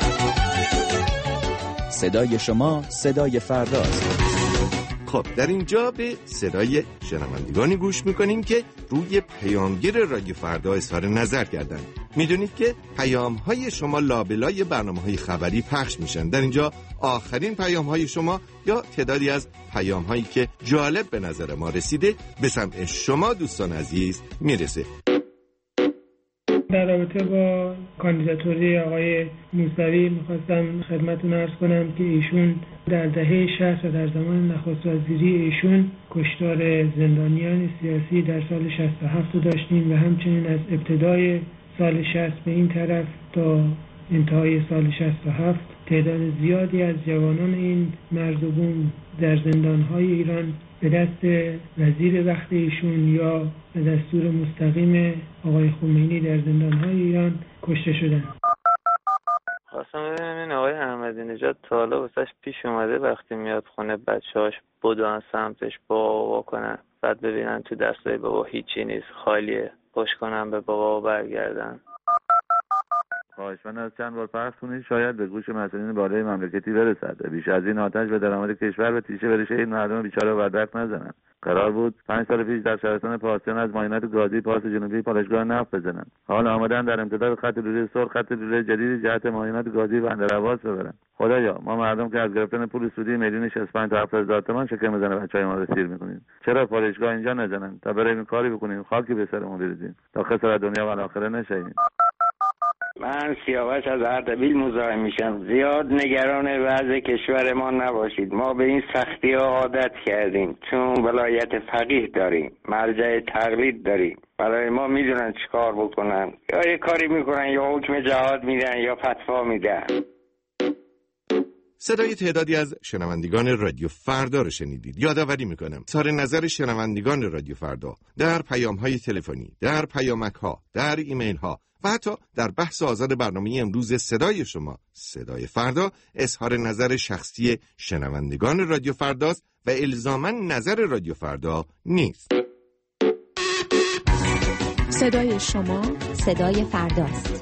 صدای شما صدای فرداست. خب در اینجا به صدای شنوندگانی گوش میکنیم که روی پیامگیر رادیو فردا اظهار نظر کردند. میدونید که پیام‌های شما لابلای برنامه‌های خبری پخش میشن. در اینجا آخرین پیام‌های شما یا تعدادی از پیام‌هایی که جالب به نظر ما رسیده به سمع شما دوستان عزیز میرسه. در رابطه با کاندیداتوری آقای موسوی میخواستم خدمتتون عرض کنم که ایشون در دهه شصت و در زمان نخست وزیری ایشون کشتار زندانیان سیاسی در سال شصت و هفت رو داشتیم و همچنین از ابتدای سال شصت به این طرف تا انتهای سال شصت و هفت تعداد زیادی از جوانان این مرز و بوم در زندانهای ایران به دست وزیر وقت ایشون یا به دستور مستقیم آقای خمینی در زندانهای ایران کشته شدند. خواستم ببینم آقای احمدی نژاد تا حالا واسش پیش اومده وقتی میاد خونه بچه‌هاش بدون سمتش بابا کنن، بعد ببینن تو دستای بابا هیچی نیست، خالیه، پشت کنن به بابا و برگردن. خواهش من از چند بار پخش کنید شاید به گوش مسئولین بالای مملکتی برسد. بیش از این آتش به درآمد کشور به تیشه بریشه این مردم بیچاره و بدبخت نزنن. قرار بود پنج سال پیش در شهرستان پارسیان از ماینات گازی پارس جنوبی پالایشگاه نفت بزنن. حال آمدن در امتداد خط لوله سرخ خط لوله جدید جهت ماینات گازی بندرعباس ببرن. خدایا ما مردم که از گرفتن پول سودی میلیون شصت و پنج تا هفتاد هزار تومان شکم بزنه بچهای ما رو سیر میکنیم. چرا پالایشگاه اینجا نزنن تا بریم کاری بکنیم خاکی به سرمون بریزیم تا خسارت دنیا و آخره نشیم. من سیاوش از اردبیل مزاحم میشم. زیاد نگران وضع کشور ما نباشید. ما به این سختی ها عادت کردیم چون ولایت فقیه داریم، مرجع تقلید داریم. برای ما میدونن چیکار بکنن، یا یه کاری میکنن یا حکم جهاد میدن یا فتوا میدن. صدای تعدادی از شنوندگان رادیو فردا رو شنیدید. یادآوری میکنم اظهار نظر شنوندگان رادیو فردا در پیام‌های تلفنی، در پیامک‌ها، در ایمیل‌ها و حتی در بحث آزاد برنامه امروز صدای شما صدای فردا اظهار نظر شخصی شنوندگان رادیو فرداست و الزاماً نظر رادیو فردا نیست. صدای شما صدای فرداست.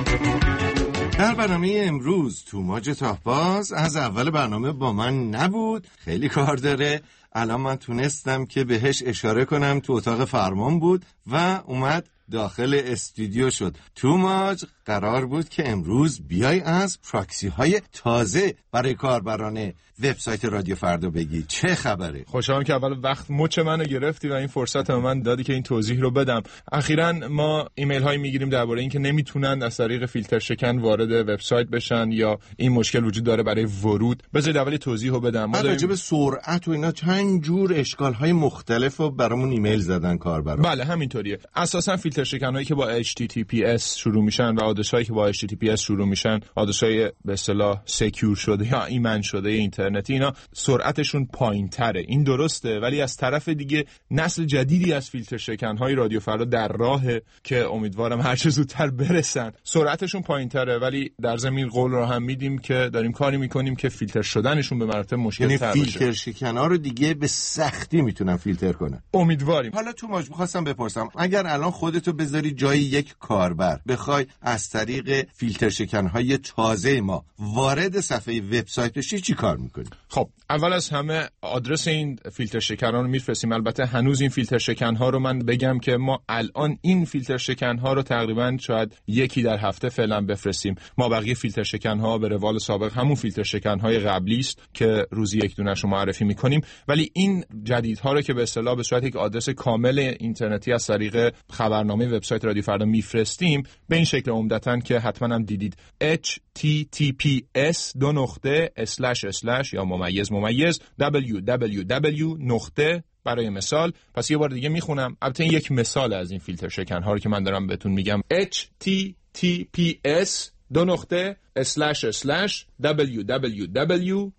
در برنامه امروز توماج تاهباز از اول برنامه با من نبود، خیلی کار داره. الان من تونستم که بهش اشاره کنم، تو اتاق فرمان بود و اومد داخل استودیو شد. توماج قرار بود که امروز بیای از پراکسی های تازه برای کاربران وبسایت رادیو فردا بگی. چه خبره؟ خوشحالم که اول وقت مچ منو گرفتی و این فرصت رو من دادی که این توضیح رو بدم. اخیراً ما ایمیل هایی میگیریم درباره اینکه نمیتونن از طریق فیلتر شکن وارد وبسایت بشن یا این مشکل وجود داره برای ورود. بذارید اول توضیح رو بدم. ما راجع به سرعت و اینا چند جور اشکال های مختلف رو برامون ایمیل زدن کاربران. بله همینطوریه. اساساً فیلتر شکن هایی که با اچ تی تی پی اس شروع میشن و آدرس هایی که با اچ تی تی پی اس شروع میشن، آدرس های به اصطلاح سکیور شده یا ایمن شده اینترنتی، اینا سرعتشون پایین‌تره. این درسته، ولی از طرف دیگه نسل جدیدی از فیلتر شکن های رادیو فردا در راهه که امیدوارم هر چه زودتر برسن. سرعتشون پایین‌تره ولی در ضمن قول رو هم میدیم که داریم کاری میکنیم که فیلتر شدنشون به مراتب مشکل تر باشه. یعنی فیلتر شکن ها رو دیگه به سختی میتونن فیلتر کنن. امیدواریم. حالا تو ماج می‌خواستم بپرسم، اگر الان خودتو بذاری جای یک کاربر، بخوای از طریق فیلتر شکن های تازه ما وارد صفحه وبسایت بشی، چی کار میکنی؟ خب اول از همه آدرس این فیلتر شکن ها رو میفرستیم. البته هنوز این فیلتر شکن ها رو من بگم که ما الان این فیلتر شکن ها رو تقریبا شاید یکی در هفته فعلا بفرستیم. ما بقیه فیلتر شکن ها به روال سابق همون فیلتر شکن های قبلی است که روزی یک دونه شما معرفی میکنیم، ولی این جدیدها رو که به اصطلاح به صورت یک آدرس کامل اینترنتی از طریق خبرنامه وبسایت رادیو فردا میفرستیم به این شکل عمدتاً که حتما هم دیدید اچ تی تی پی اس دو نقطه اسلش اسلش یا ممیز ممیز دبلیو دبلیو دبلیو نقطه برای مثال. پس یه بار دیگه میخونم، البته این یک مثال از این فیلتر شکن ها رو که من دارم بهتون میگم. اچ تی تی پی اس دو نقطه اسلش اسلش دبلیو دبلیو دبلیو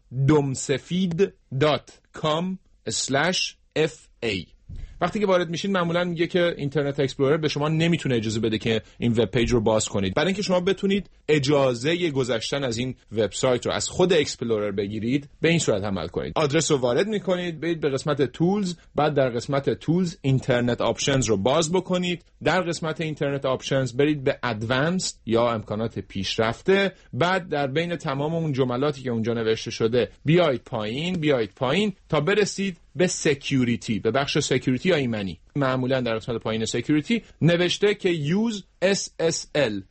دومسفید دات کام اسلش اف ای. وقتی که وارد میشین معمولا میگه که اینترنت اکسپلورر به شما نمیتونه اجازه بده که این وب پیج رو باز کنید. برای اینکه شما بتونید اجازه گذشتن از این وبسایت رو از خود اکسپلورر بگیرید، به این صورت عمل کنید. آدرس رو وارد میکنید، برید به قسمت تولز، بعد در قسمت تولز اینترنت آپشنز رو باز بکنید. در قسمت اینترنت آپشنز برید به ادوانسد یا امکانات پیشرفته، بعد در بین تمام اون جملاتی که اونجا نوشته شده بیایید پایین بیایید پایین تا برسید به سکیوریتی، به بخش سکیوریتی یا ایمنی. معمولا در قسمت پایین سکیوریتی نوشته که یوز اس اس ال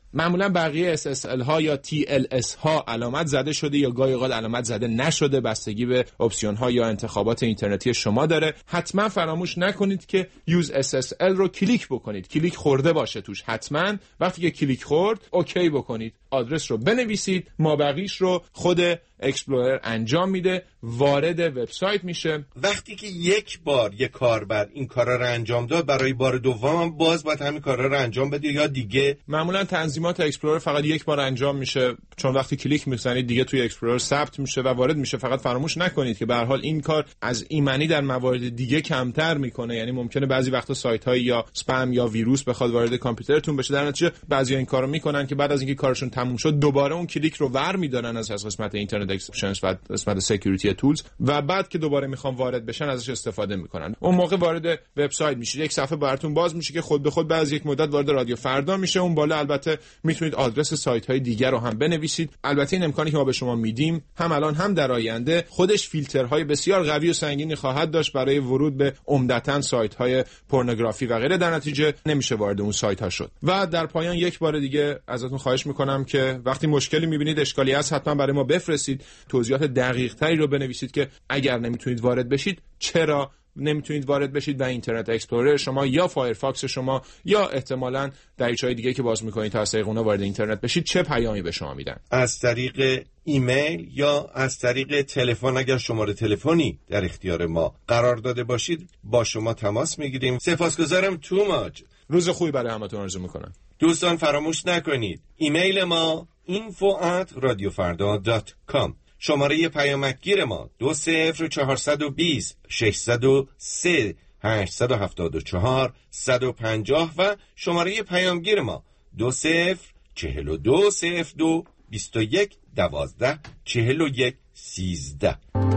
معمولا بقیه اس اس ال ها یا تی ال اس ها علامت زده شده یا گاهی اوقات علامت زده نشده، بستگی به اپسیون ها یا انتخابات اینترنتی شما داره. حتما فراموش نکنید که یوز اس اس ال رو کلیک بکنید، کلیک خورده باشه توش. حتما وقتی که کلیک خورد اوکی بکنید، آدرس رو بنویسید، مابقیش رو خود اکسپلورر انجام میده، وارد وبسایت میشه. وقتی که یک بار یک کاربر این کارا رو انجام داد، برای بار دوم باز باید همین کارا رو انجام بده یا دیگه؟ معمولا تنظیمات اکسپلورر فقط یک بار انجام میشه، چون وقتی کلیک میزنید دیگه توی اکسپلورر ثبت میشه و وارد میشه. فقط فراموش نکنید که به هر حال این کار از ایمنی در موارد دیگه کمتر میکنه، یعنی ممکنه بعضی وقتا سایت های یا اسپم یا ویروس بخواد وارد کامپیوترتون بشه. در نتیجه بعضی این کارو میکنن که بعد از اینکه کارشون تموم شد دوباره اون کلیک رو ور میدارن از قسمت اینترنت اکسپشنز و قسمت سکیوریتی تولز و بعد که دوباره میخوان وارد بشن ازش استفاده میکنن. اون موقع وارد وبسایت میشید، یک صفحه براتون باز میشه که خود به خود بعد از یک مدت وارد رادیو فردا میشه. اون بالا البته میتونید آدرس سایت های دیگر رو هم بنویسید. البته این امکانی که ما به شما میدیم هم الان هم در آینده خودش فیلترهای بسیار قوی و سنگینی خواهد داشت برای ورود به عمدتاً سایت های پورنوگرافی و غیره. در نتیجه نمیشه وارد اون سایت ها شد. و در پایان یک بار دیگه ازتون خواهش میکنم که وقتی مشکلی میبینید، اشکالی هست، حتما برای ما بفرستید، توضیحات دقیق تری رو بنویسید که اگر نمیتونید وارد بشید چرا نمیتونید وارد بشید و اینترنت اکسپلورر شما یا فایرفاکس شما یا احتمالاً دریچه‌های دیگه که باز می‌کنید تا از طریق اونها وارد اینترنت بشید چه پیامی به شما میدن. از طریق ایمیل یا از طریق تلفن اگر شماره تلفنی در اختیار ما قرار داده باشید با شما تماس میگیریم. سپاسگزارم تو ماج. روز خوبی برای همتون آرزو میکنم. دوستان فراموش نکنید ایمیل ما اینفو ات رادیو فردا دات کام، شماره پیامکگیر ما دو صفر چهارصد و بیست ششصد و سه هشتصد و هفتاد و چهار صد و پنجاه و شماره پیامگیر ما دو صفر چهل و دو صفر دو بیست و یک دوازده چهل و یک سیزده.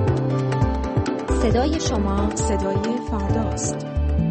صدای شما صدای فرداست.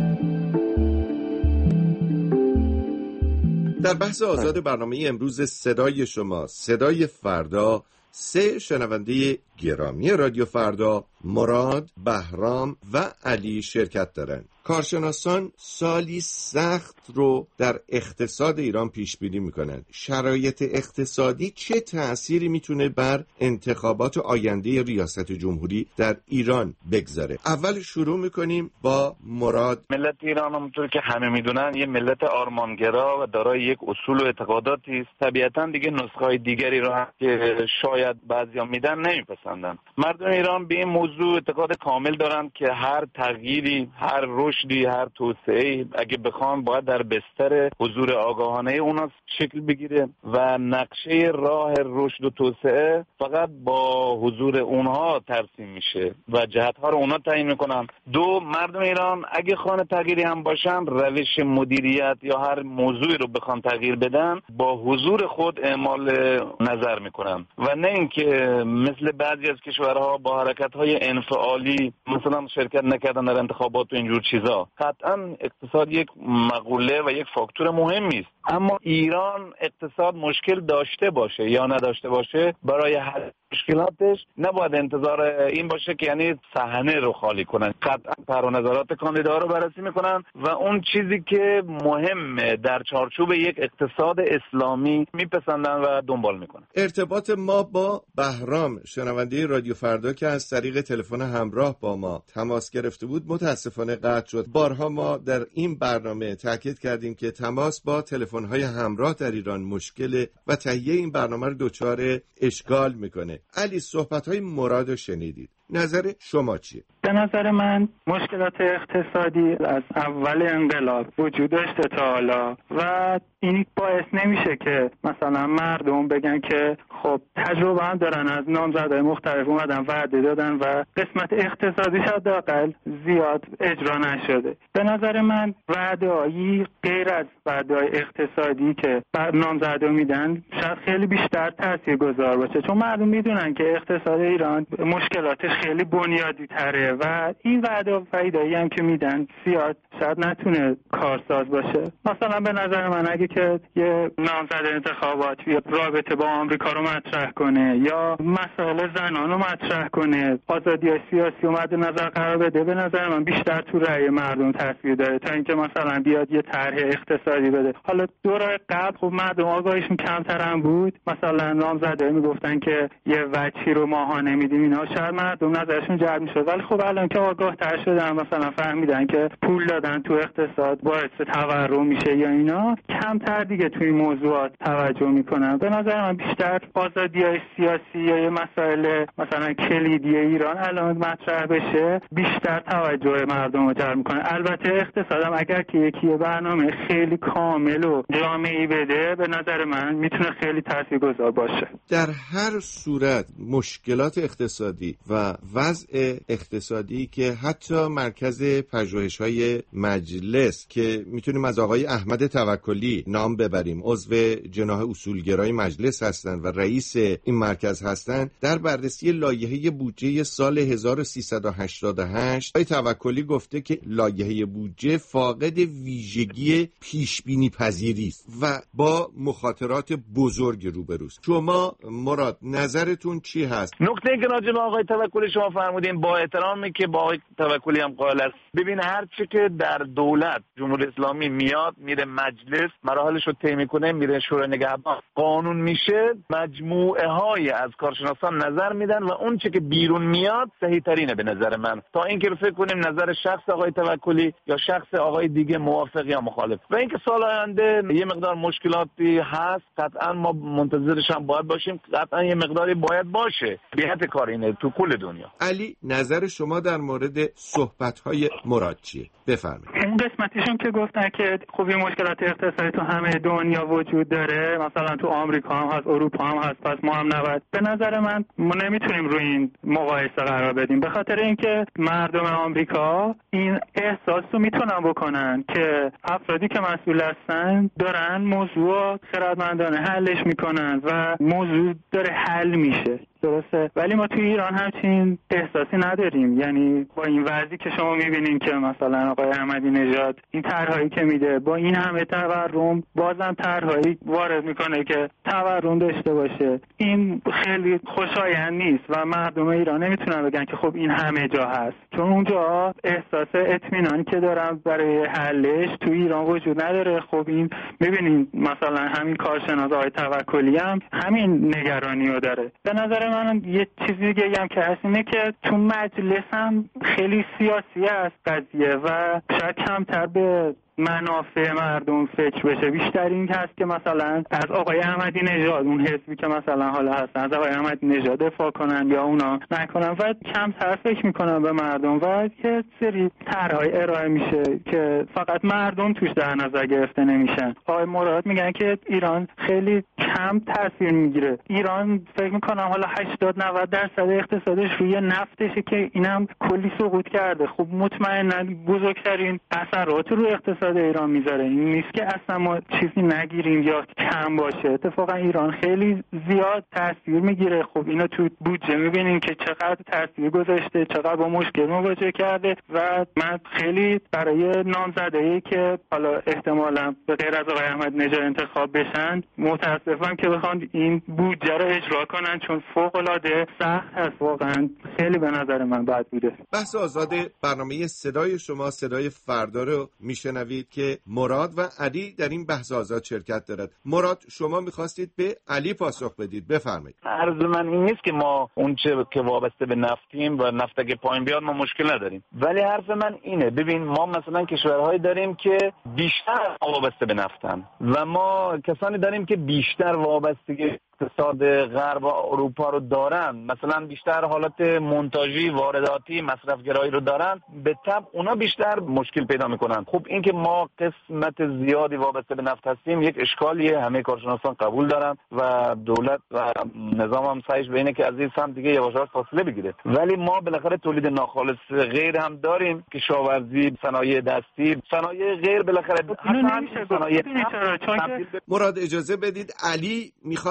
در بحث آزاد برنامه امروز صدای شما صدای فردا، سه شنونده گرامی رادیو فردا، مراد، بهرام و علی شرکت دارند. کارشناسان سالی سخت رو در اقتصاد ایران پیش بینی میکنن. شرایط اقتصادی چه تأثیری میتونه بر انتخابات آینده ریاست جمهوری در ایران بگذاره؟ اول شروع میکنیم با مراد. ملت ایران همونطور که همه میدونن یه ملت آرمانگرا و دارای یک اصول و اعتقاداتی است. طبیعتاً دیگه نسخه‌های دیگری رو هم که شاید بعضیا میدن نمیپسندن. مردم ایران به این موضوع اعتقاد کامل دارن که هر تغییری، هر رشدی، هر توسعه‌ای اگه بخوام باید در بستر حضور آگاهانه اونا شکل بگیره و نقشه راه رشد و توسعه فقط با حضور اونها ترسیم میشه و جهت‌ها رو اونها تعیین میکنن. دو، مردم ایران اگه خواهان تغییری هم باشن، روش مدیریت یا هر موضوعی رو بخوان تغییر بدن با حضور خود اعمال نظر میکنن و نه اینکه مثل بعضی از کشورها با حرکت‌های انفعالی مثلا شرکت نکردن در انتخابات و اینجور چیزا. قطعا اقتصاد یک مقوله و یک فاکتور مهمی است، اما ایران اقتصاد مشکل داشته باشه یا نداشته باشه، برای حل مشکلاتش نباید انتظار این باشه که یعنی صحنه رو خالی کنن. قطعا پر و نظرات کاندیداها رو بررسی میکنن و اون چیزی که مهمه در چارچوب یک اقتصاد اسلامی میپسندن و دنبال میکنن. ارتباط ما با بهرام شنونده رادیو فردا که از طریق تلفن همراه با ما تماس گرفته بود متاسفانه قطع شد. بارها ما در این برنامه تاکید کردیم که تماس با تلفن‌های همراه در ایران مشکل و تهیه این برنامه رو دچار اشکال میکنه. علی، صحبت‌های مراد رو شنیدید، نظر شما چیه؟ به نظر من مشکلات اقتصادی از اول انقلاب وجود داشته تا حالا و این باعث نمیشه که مثلا مردم بگن که خب تجربه هم دارن، از نامزدهای مختلف اومدن وعده دادن و قسمت اقتصادی حداقل زیاد اجرا نشده. به نظر من وعده‌ای غیر از وعده‌های اقتصادی که نامزدها میدن شاید خیلی بیشتر تاثیرگذار باشه، چون مردم میدونن که اقتصاد ایران مشکلاتش خیلی بنیادی تره میده و این وعده و فایده‌ای هم که میدن زیاد شاید نتونه کارساز باشه. مثلا به نظر من اگه که یه نامزد انتخابات یا رابطه با آمریکا رو مطرح کنه یا مسائل زنان رو مطرح کنه، آزادی سیاسی رو مد نظر قرار بده، به نظر من بیشتر تو رأی مردم تاثیر داره تا اینکه مثلا بیاد یه طرح اقتصادی بده. حالا دوره قبل خب مردم آگاهیشون کمتر هم بود، مثلا نامزده میگفتن که یه وجهی رو ماها نمیدیم، اینا شاید مردم نظرشون جلب میشد. ولی خب الان که آگاه تر شدن، مثلا فهمیدن که پول دادن تو اقتصاد باعث تورم میشه یا اینا، کمتر دیگه توی موضوعات توجه میکنن. به نظر من بیشتر آزادی‌های سیاسی یا مسائل مثلا کلیدی ایران الان مطرح بشه بیشتر توجه مردم رو جلب میکنه. البته اقتصادم اگر که یکی برنامه خیلی کامل و جامعی بده، به نظر من میتونه خیلی تاثیرگذار باشه. در هر صورت مشکلات اقتصادی و وضع اقتصادی که حتی مرکز پژوهش‌های مجلس که میتونیم از آقای احمد توکلی نام ببریم، عضو جناح اصولگرای مجلس هستند و رئیس این مرکز هستند، در بررسی لایحه بودجه سال هزار و سیصد و هشتاد و هشت آقای توکلی گفته که لایحه بودجه فاقد ویژگی پیشبینی پذیری است و با مخاطرات بزرگ روبروست. شما مراد نظرتون چی هست؟ نکته که راجع به آقای توکلی شما فرمودین با احترامی که با آقای توکلی هم قائل است، ببین هر چی که در دولت جمهوری اسلامی میاد میره مجلس، مراحلش رو طی میکنه، میره شورای نگهبان، قانون میشه، مجموعه های از کارشناسان نظر میدن و اون چی که بیرون میاد صحیح ترینه به نظر من، تا اینکه فکر کنیم نظر شخص آقای توکلی یا شخص آقای دیگه موافق یا مخالف. و اینکه سال آینده یه مقدار مشکلاتی هست، قطعا ما منتظرش هم باید باشیم، قطعا یه مقداری باید باشه. بیهت کار اینه تو کل دنیا. علی، نظر شما در مورد صحبت‌های مراد چیه؟ بفرمایید. اون قسمتیشون که گفتن که خب این مشکلات اقتصادی تو همه دنیا وجود داره، مثلا تو آمریکا هم هست، اروپا هم هست، پس ما هم نباید. به نظر من ما نمیتونیم روی این مقایسه قرار بدیم، به خاطر اینکه مردم آمریکا این احساس رو میتونن بکنن که افرادی که مسئول هستن دارن موضوع خردمندانه حلش میکنن و موضوع داره حل میشه. درسته، ولی ما توی ایران همچین احساسی نداریم. یعنی با این وضعی که شما میبینین که مثلا آقای احمدی نژاد این طرحایی که میده، با این همه تورم بازم طرحایی وارد میکنه که تورم داشته باشه، این خیلی خوشایند نیست و مردم ایران نمیتونن بگن که خب این همه جا هست، چون اونجا احساس اطمینانی که دارن برای حلش توی ایران وجود نداره. خب این میبینین مثلا همین کارشناس آقای توکلی هم همین نگرانی رو داره. به نظر من یه چیزی دیگه هم که هست اینه که تو مجلس هم خیلی سیاسی است قضیه و شاید کمتر به منافع مردم فکر بشه، بیشتر این هست که مثلا از آقای احمدی نژاد، اون حزبی که مثلا حالا هستن، از آقای احمدی نژاد دفاع کنن یا اونا نکنن و کمتر فکر میکنن به مردم و یه سری طرحهای ارائه میشه که فقط مردم توش در نظر گرفته نمیشن. آقای مراد میگن که ایران خیلی کم تاثیر میگیره. ایران فکر میکنم حالا هشتاد نود درصد اقتصادش روی نفتشه که اینم کلی سقوط کرده. خب مطمئنا بزرگترین اثرات روی اقتصاد ایران میذاره. این نیست که اصلا ما چیزی نگیریم یا کم باشه، اتفاقا ایران خیلی زیاد تاثیر میگیره. خب اینو تو بودجه میبینیم که چقدر تاثیر گذاشته، چقدر با مشکل مواجه کرده و من خیلی برای نامزده‌ای که حالا احتمالاً به غیر از آقای احمد نژاد انتخاب بشن متاسفم که بخوان این بودجه رو اجرا کنن، چون فوق العاده سخت هست. واقعا خیلی به نظر من بد بوده. بحث آزاد برنامه صدای شما صدای فردا رو میشنوید که مراد و علی در این بحث آزاد شرکت دارد. مراد، شما میخواستید به علی پاسخ بدید، بفرمایید. عرض من این نیست که ما اون چه که وابسته به نفتیم و نفت اگه پایین بیاد ما مشکل نداریم، ولی حرف من اینه، ببین ما مثلا کشورهایی داریم که بیشتر وابسته به نفتن و ما کسانی داریم که بیشتر وابستگی اقتصاد غرب و اروپا رو دارن، مثلا بیشتر حالت مونتاژی، وارداتی، مصرفگرایی رو دارن، به تبع اونا بیشتر مشکل پیدا میکنن. خب این که ما قسمت زیادی وابسته به نفت هستیم یک اشکالیه، همه کارشناسان قبول دارن و دولت و نظام هم سعیش به اینه که از این سمت دیگه یواش یواش فاصله بگیره، ولی ما بالاخره تولید ناخالص غیر هم داریم، کشاورزی، صنایع دستی، صنایع غیر، بالاخره صنایع. مراد اجازه بدید، علی میخواد به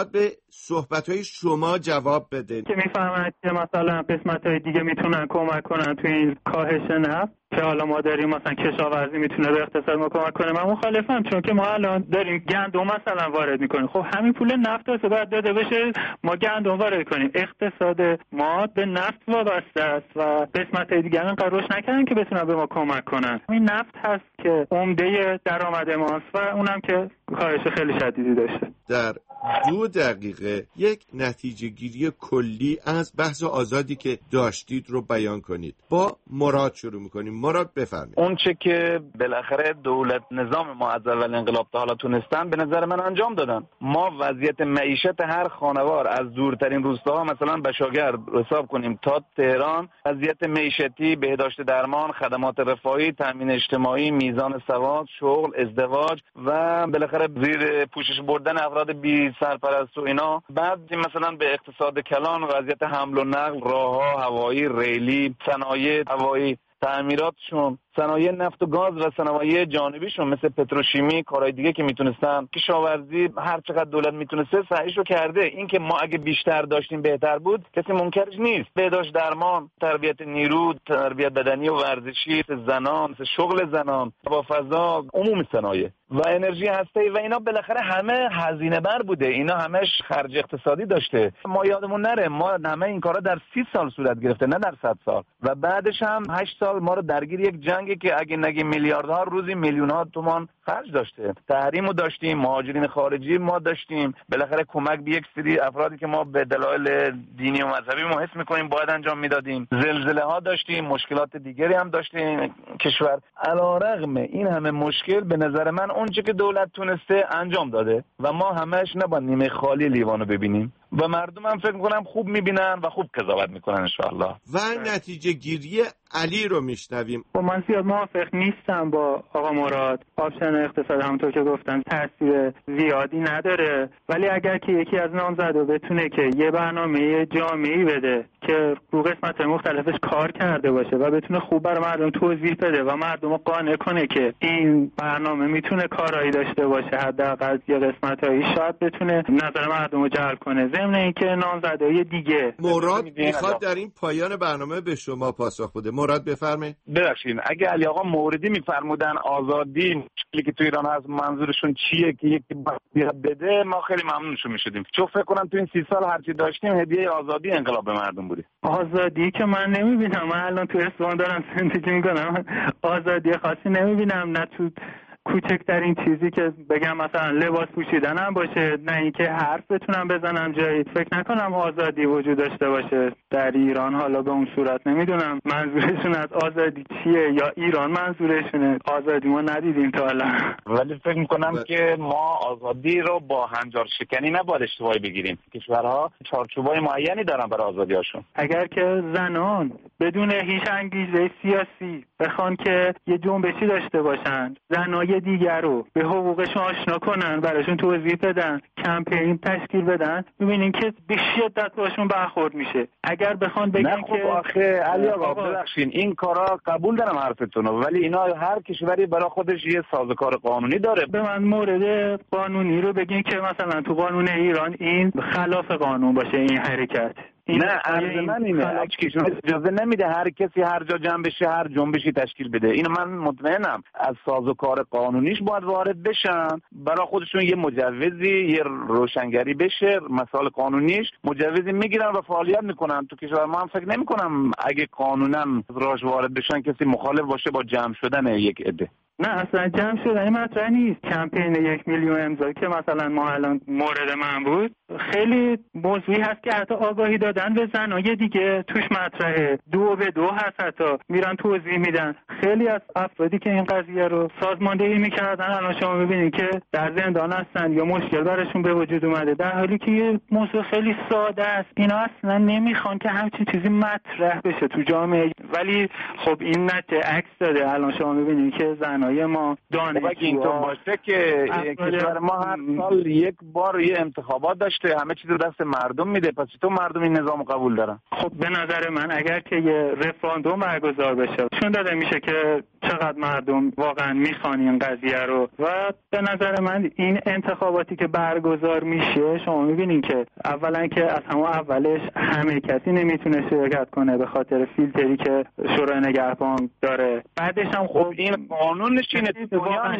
صحبت‌های شما جواب بده. که میفهمن که مثلا قسمت‌های دیگه میتونن کمک کنن توی این کاهش نفت که حالا ما داریم مثلا کشاورزی میتونه به اقتصاد ما کمک کنه. من مخالفم، چون که ما الان داریم گندم مثلا وارد میکنیم. خب همین پول نفت رو باید داده بشه ما گندم وارد کنیم. اقتصاد ما به نفت وابسته است و قسمت‌های دیگه هم قروش نکردن که بتونن به ما کمک کنن. این نفت هست که عمده درآمد ماست و اونم که کاهش خیلی شدیدی داشته. در دو دقیقه یک نتیجه گیری کلی از بحث آزادی که داشتید رو بیان کنید. با مراد شروع میکنیم. مراد بفرمایید. اون چه که بالاخره دولت نظام ما از اول انقلاب تا حالا تونستن به نظر من انجام دادن. ما وضعیت معیشت هر خانوار از دورترین روستاها مثلا بشاگر حساب کنیم تا تهران، وضعیت معیشتی، بهداشت درمان، خدمات رفاهی، تامین اجتماعی، میزان سواد، شغل، ازدواج و بالاخره زیر پوشش بردن افراد بی سرپرست و اینا. بعد مثلا به اقتصاد کلان، وضعیت حمل و نقل، راه‌ها هوایی، ریلی، صنایع هوایی، تعمیراتشون، صنایع نفت و گاز و صنایع جانبیشون مثل پتروشیمی، کارهای دیگه که میتونستن، کشاورزی هر چقدر دولت میتونسته سعیشو کرده. این که ما اگه بیشتر داشتیم بهتر بود، کسی منکرش نیست. بهداشت درمان، تربیت نیرو، تربیت بدنی و ورزشی، زنان، شغل زنان، با فضا، عموم صنایع و انرژی هسته‌ای و اینا بالاخره همه هزینه بر بوده. اینا همش خرج اقتصادی داشته. ما یادمون نره ما همه این کارا در سی سال صورت گرفته، نه در صد سال. و بعدش هم هشت سال ما رو درگیر یک جنگی که اگه نگیم میلیاردها روزی میلیون‌ها تومان خرج داشته. تحریمو داشتیم، مهاجرین خارجی ما داشتیم، بالاخره کمک به یک سری افرادی که ما به دلایل دینی و مذهبی ما حس می‌کنیم باید انجام میدادیم. زلزله ها داشتیم، مشکلات دیگری هم داشتیم کشور. علیرغم این همه مشکل به نظر من اونچه که دولت تونسته انجام داده و ما همش نباید نیمه خالی لیوانو ببینیم و مردم هم فکر میکنم خوب میبینن و خوب قضاوت میکنن انشاءالله. و نتیجه گیری علی رو میشنویم. با من زیاد موافق نیستم با آقا مراد. آپشن اقتصاد همونطور که گفتن تاثیر زیادی نداره، ولی اگر که یکی از نامزدا بتونه که یه برنامه جامعی بده که رو قسمت مختلفش کار کرده باشه و بتونه خوب برای مردم توضیح بده و مردم رو قانع کنه که این برنامه میتونه کارایی داشته باشه، حداقل یه قسمتایی شاید بتونه نظر مردم رو جلب کنه. ضمن اینکه نامزدای دیگه مراد میخواد در این پایان برنامه به شما پاسخ بده. مراد بفرمایید. ببخشید اگه علی آقا موردی میفرمودن آزادی مشکلی که تو ایران هست منظورشون چیه که یکی باید بده، ما خیلی ممنونشون میشدیم، چون فکر کنم تو این سی سال هرچی داشتیم هدیه آزادی انقلاب به مردم بوده. آزادی که من نمیبینم. من الان تو اصفهان دارم زندگی میکنم، آزادی خاصی نمیبینم، نه تو کوچکترین چیزی که بگم مثلا لباس پوشیدن هم باشه، نه اینکه حرف بتونم بزنم جایی. فکر نکنم آزادی وجود داشته باشه در ایران. حالا به اون صورت نمیدونم منظورشون از آزادی چیه یا ایران منظورشونه. آزادی ما ندیدیم تا حالا، ولی فکر میکنم که ما آزادی رو با هنجار شکنی نباید اشتباهی بگیریم. کشورها چارچوبای معینی دارن برای آزادیاشون. اگر که زنان بدون هیچ انگیزه سیاسی بخوان که یه جنبشی داشته باشن، زنای دیگر رو به حقوقشون آشنا کنن، براشون توضیح بدن، کمپین تشکیل بدن، ببینین که به شدت باشون برخورد میشه. اگر بخوان بگن نه خب که آخه علی آقا ببخشید این کارا قبول دارم حرفتون رو، ولی اینا هر کشوری برای خودش یه سازوکار قانونی داره. به من مورد قانونی رو بگین که مثلا تو قانون ایران این خلاف قانون باشه این حرکت. نه عرض من اینه هیچ کشور اجازه نمیده هر کسی هر جا جمع بشه هر جنبشی تشکیل بده. اینو من مطمئنم از سازوکار قانونیش باید وارد بشن، برای خودشون یه مجوزی یه روشنگری بشه، مسائل قانونیش مجوزی میگیرن و فعالیت میکنن. تو کشور ما هم فکر نمیکنم اگه قانونا راش وارد بشن کسی مخالف باشه با جمع شدن یک عده. نه اصلا جمع شدن مطرح نیست. کمپین یک میلیون امضا که مثلا ما الان مورد من بود خیلی موضوعی هست که حتی آگاهی دادن به زنای دیگه توش مطرحه، دو به دو هست، حتی میرن توضیح میدن. خیلی از افرادی که این قضیه رو سازماندهی میکردن الان شما میبینید که در زندان هستن یا مشکل براشون به وجود اومده، در حالی که یه موضوع خیلی ساده است. اینا اصلا نمیخوان که همچین چیزی مطرح بشه تو جامعه، ولی خب این نتیجه عکس داده. الان شما میبینید که زنای جوانای ما دانشجوها. اگه اینطور باشه که کشور ما هر سال یک بار یه انتخابات داشته، همه چیز رو دست مردم میده، پس تو مردم این نظام قبول دارن؟ خب به نظر من اگر که یه رفراندوم برگزار بشه چون داده میشه که چقدر مردم واقعا میخوان این قضیه رو، و به نظر من این انتخاباتی که برگزار میشه شما میبینین که اولا که از همون اولش همه کسی نمیتونه شرکت کنه به خاطر فیلتری که شورای نگهبان داره. بعدش هم خب این قانونش اینه تو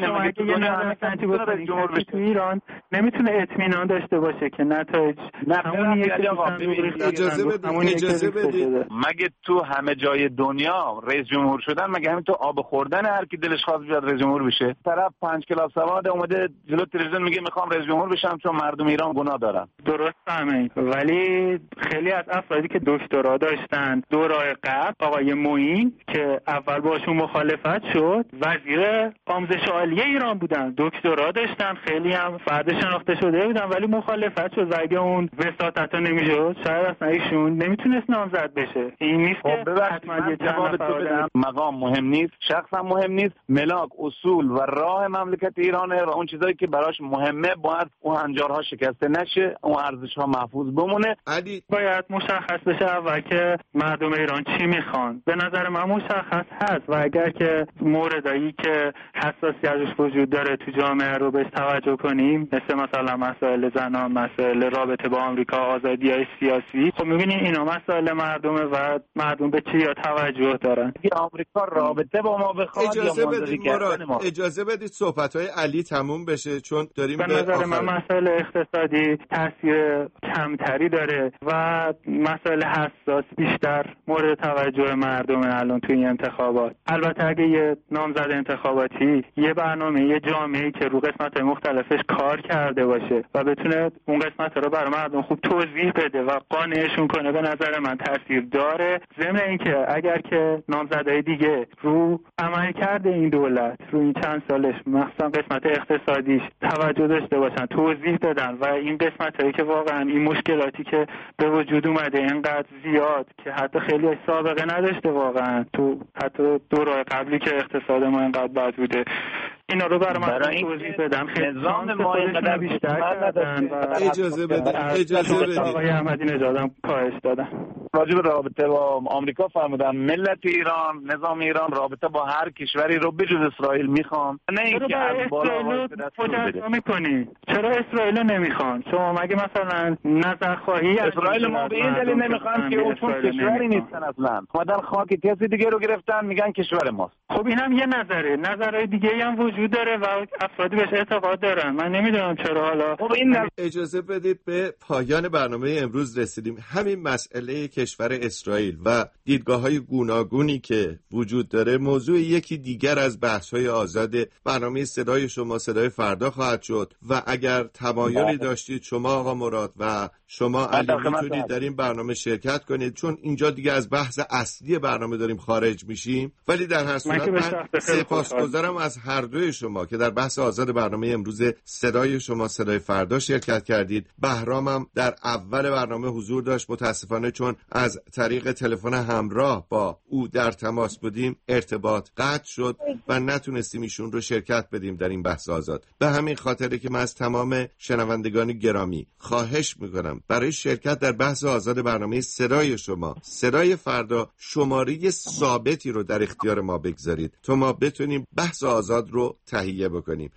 تو ایران نمیتونه اطمینان داشته باشه که نتایج همونیه که اجازه بدید اجازه بدید مگه تو همه جای دنیا رئیس جمهور شدن مگه همین تو آب خوردن هر کی دلش خواست بیاد رئیس جمهور بشه؟ طرف پنج کلاس سواد اومده جلو تلویزیون میگه میخوام رئیس جمهور بشم چون مردم ایران گناه دارن. درست همین، ولی خیلی از افرادی که دکترا داشتن دورای قبل، آقای معین که اول باشون مخالفت شد وزیر آموزش عالی ایران بودن، دکترا داشتن، خیلی هم فرد شناخته شده بودن ولی مخالفت شد و اگه اون وساطت نمیشد شاید اصلا ایشون نمیتونست نامزد بشه. این نیست که حتما یه جواب تو بدم. مقام مهم نیست، شخص هم مهم نیست، ملاک اصول و راه مملکت ایرانه و اون چیزایی که براش مهمه باید اون هنجارها شکسته نشه، اون ارزش‌ها محفوظ بمونه. علی باید مشخص بشه اول که مردم ایران چی میخوان. به نظر من مشخص هست و اگر که موردایی که حساسیتش وجود داره تو جامعه رو بهش توجه کنیم، مثل مثلا مسائل زنان، مسائل رابطه با آمریکا، آزادی‌های سیاسی، خب می‌بینید اینا مسائل مردمه و مردم به چی یا توجه دارن. اگه آمریکا رابطه با ما بخواد اجازه بدید مراد اجازه بدید صحبت‌های علی تموم بشه چون داریم به نظر من مسائل اقتصادی تاثیر کمتری داره و مسائل حساس بیشتر مورد توجه مردم الان توی این انتخابات. البته اگه یه نامزد انتخاباتی یه برنامه یه جامعه‌ای که رو قسمت‌های مختلفش کار کرده باشه و بتونه اون قسمت رو برای مردم خوب توضیح بده و قانعشون کنه به نظر من تاثیر داره. ضمن اینکه اگر که نامزدهای دیگه رو عمل کرده این دولت رو این چند سالش مخصوصا قسمت اقتصادیش توجه داشته باشن، توضیح بدن و این قسمتایی که واقعا این مشکلاتی که به وجود اومده اینقدر زیاد که حتی خیلی سابقه نداشته واقعا تو حتی دورهای قبلی که اقتصاد ما اینقدر بد بوده، اینا رو برای من توضیح بدن. نظام ما اینقدر بیشتر کردن و اجازه بدید اجازه بدید آقای احمدی نژاد هم کاهش دادن. راجع به رابطه با آمریکا فرمودن ملت ایران، نظام ایران رابطه با هر کشوری رو بجز اسرائیل میخوان، نه اینکه از بالا مجازا میکنی. چرا اسرائیل رو نمیخوان؟ شما مگه مثلا نظرخواهی اسرائیل ما به این دلیل نمیخوان که اون چون کشوری نیستن اصلا، اومدن خاک کسی دیگه رو گرفتن میگن کشور ماست. خب اینم یه نظره، نظرهای دیگه هم وجود داره و افرادی بهش اعتقاد دارن. من نمیدونم چرا حالا. خب این اجازه بدید به پایان برنامه امروز رسیدیم. همین مسئله کشور اسرائیل و دیدگاه‌های گوناگونی که وجود داره موضوع یکی دیگر از بحث‌های آزاد برنامه صدای شما صدای فردا خواهد شد و اگر تمایلی داشتید شما آقا مراد و شما علی میتونید در این برنامه شرکت کنید چون اینجا دیگه از بحث اصلی برنامه داریم خارج میشیم. ولی در هر صورت من سپاسگزارم از هر دوی شما که در بحث آزاد برنامه امروز صدای شما صدای فردا شرکت کردید. بهرامم در اول برنامه حضور داشت، متاسفانه چون از طریق تلفن همراه با او در تماس بودیم ارتباط قطع شد و نتونستیم ایشون رو شرکت بدیم در این بحث آزاد. به همین خاطره که من از تمام شنوندگان گرامی خواهش میکنم برای شرکت در بحث آزاد برنامه صدای شما صدای فردا شماره ثابتی رو در اختیار ما بگذارید تا ما بتونیم بحث آزاد رو تهیه بکنیم.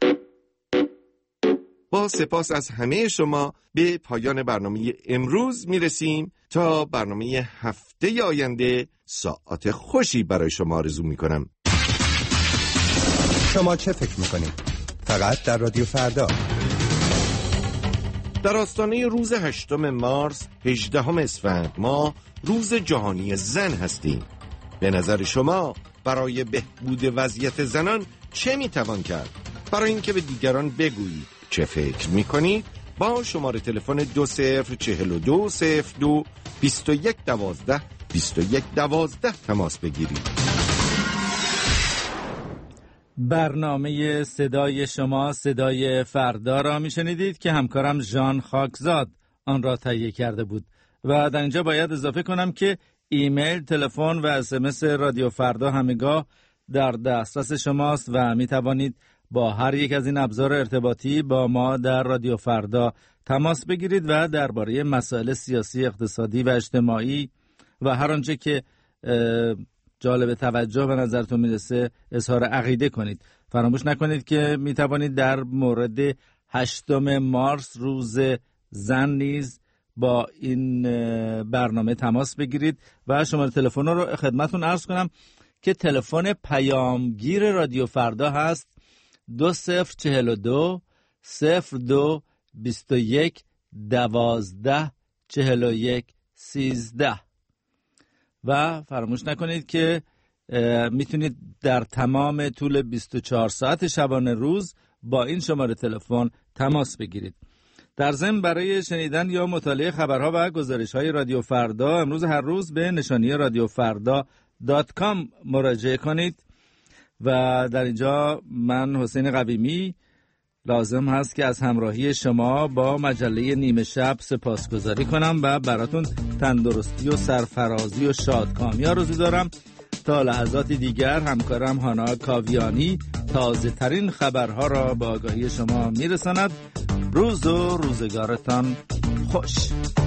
با سپاس از همه شما به پایان برنامه امروز میرسیم. تا برنامه هفته آینده ساعت خوشی برای شما آرزو میکنم. شما چه فکر میکنید؟ فقط در رادیو فردا. در آستانه روز هشتم مارس هجدهم اسفند ما روز جهانی زن هستیم. به نظر شما برای بهبود وضعیت زنان چه میتوان کرد؟ برای اینکه به دیگران بگویید چه فکر میکنید با شماره تلفن دو صفر چهل و دو صفر دو بیست و یک دوازده بیست و یک دوازده تماس بگیرید. برنامه صدای شما صدای فردا را میشنیدید که همکارم ژان خاکزاد آن را تهیه کرده بود و در اینجا باید اضافه کنم که ایمیل، تلفن و اس ام اس رادیو فردا همگاه در دسترس شماست و می توانید با هر یک از این ابزار ارتباطی با ما در رادیو فردا تماس بگیرید و درباره مسائل سیاسی، اقتصادی و اجتماعی و هر آنچه که جالب توجه به نظرتون میرسه اظهار عقیده کنید. فراموش نکنید که می توانید در مورد هشتم مارس روز زن نیز با این برنامه تماس بگیرید و شماره تلفن رو خدمتتون عرض کنم که تلفن پیامگیر رادیو فردا هست دو صفر چهل و دو صفر دو بیست و یک دوازده چهل و یک سیزده. و فراموش نکنید که میتونید در تمام طول بیست و چهار ساعت شبانه روز با این شماره تلفن تماس بگیرید. در ضمن برای شنیدن یا مطالعه خبرها و گزارش‌های رادیو فردا امروز هر روز به نشانی رادیو فردا دات کام مراجعه کنید و در اینجا من حسین قویمی لازم هست که از همراهی شما با مجله نیمه شب سپاسگزاری کنم و براتون تندرستی و سرفرازی و شادکامی آرزو دارم. تا لحظاتی دیگر همکارم هانا کاویانی تازه ترین خبرها را به آگاهی شما میرساند. روز و روزگارتان خوش.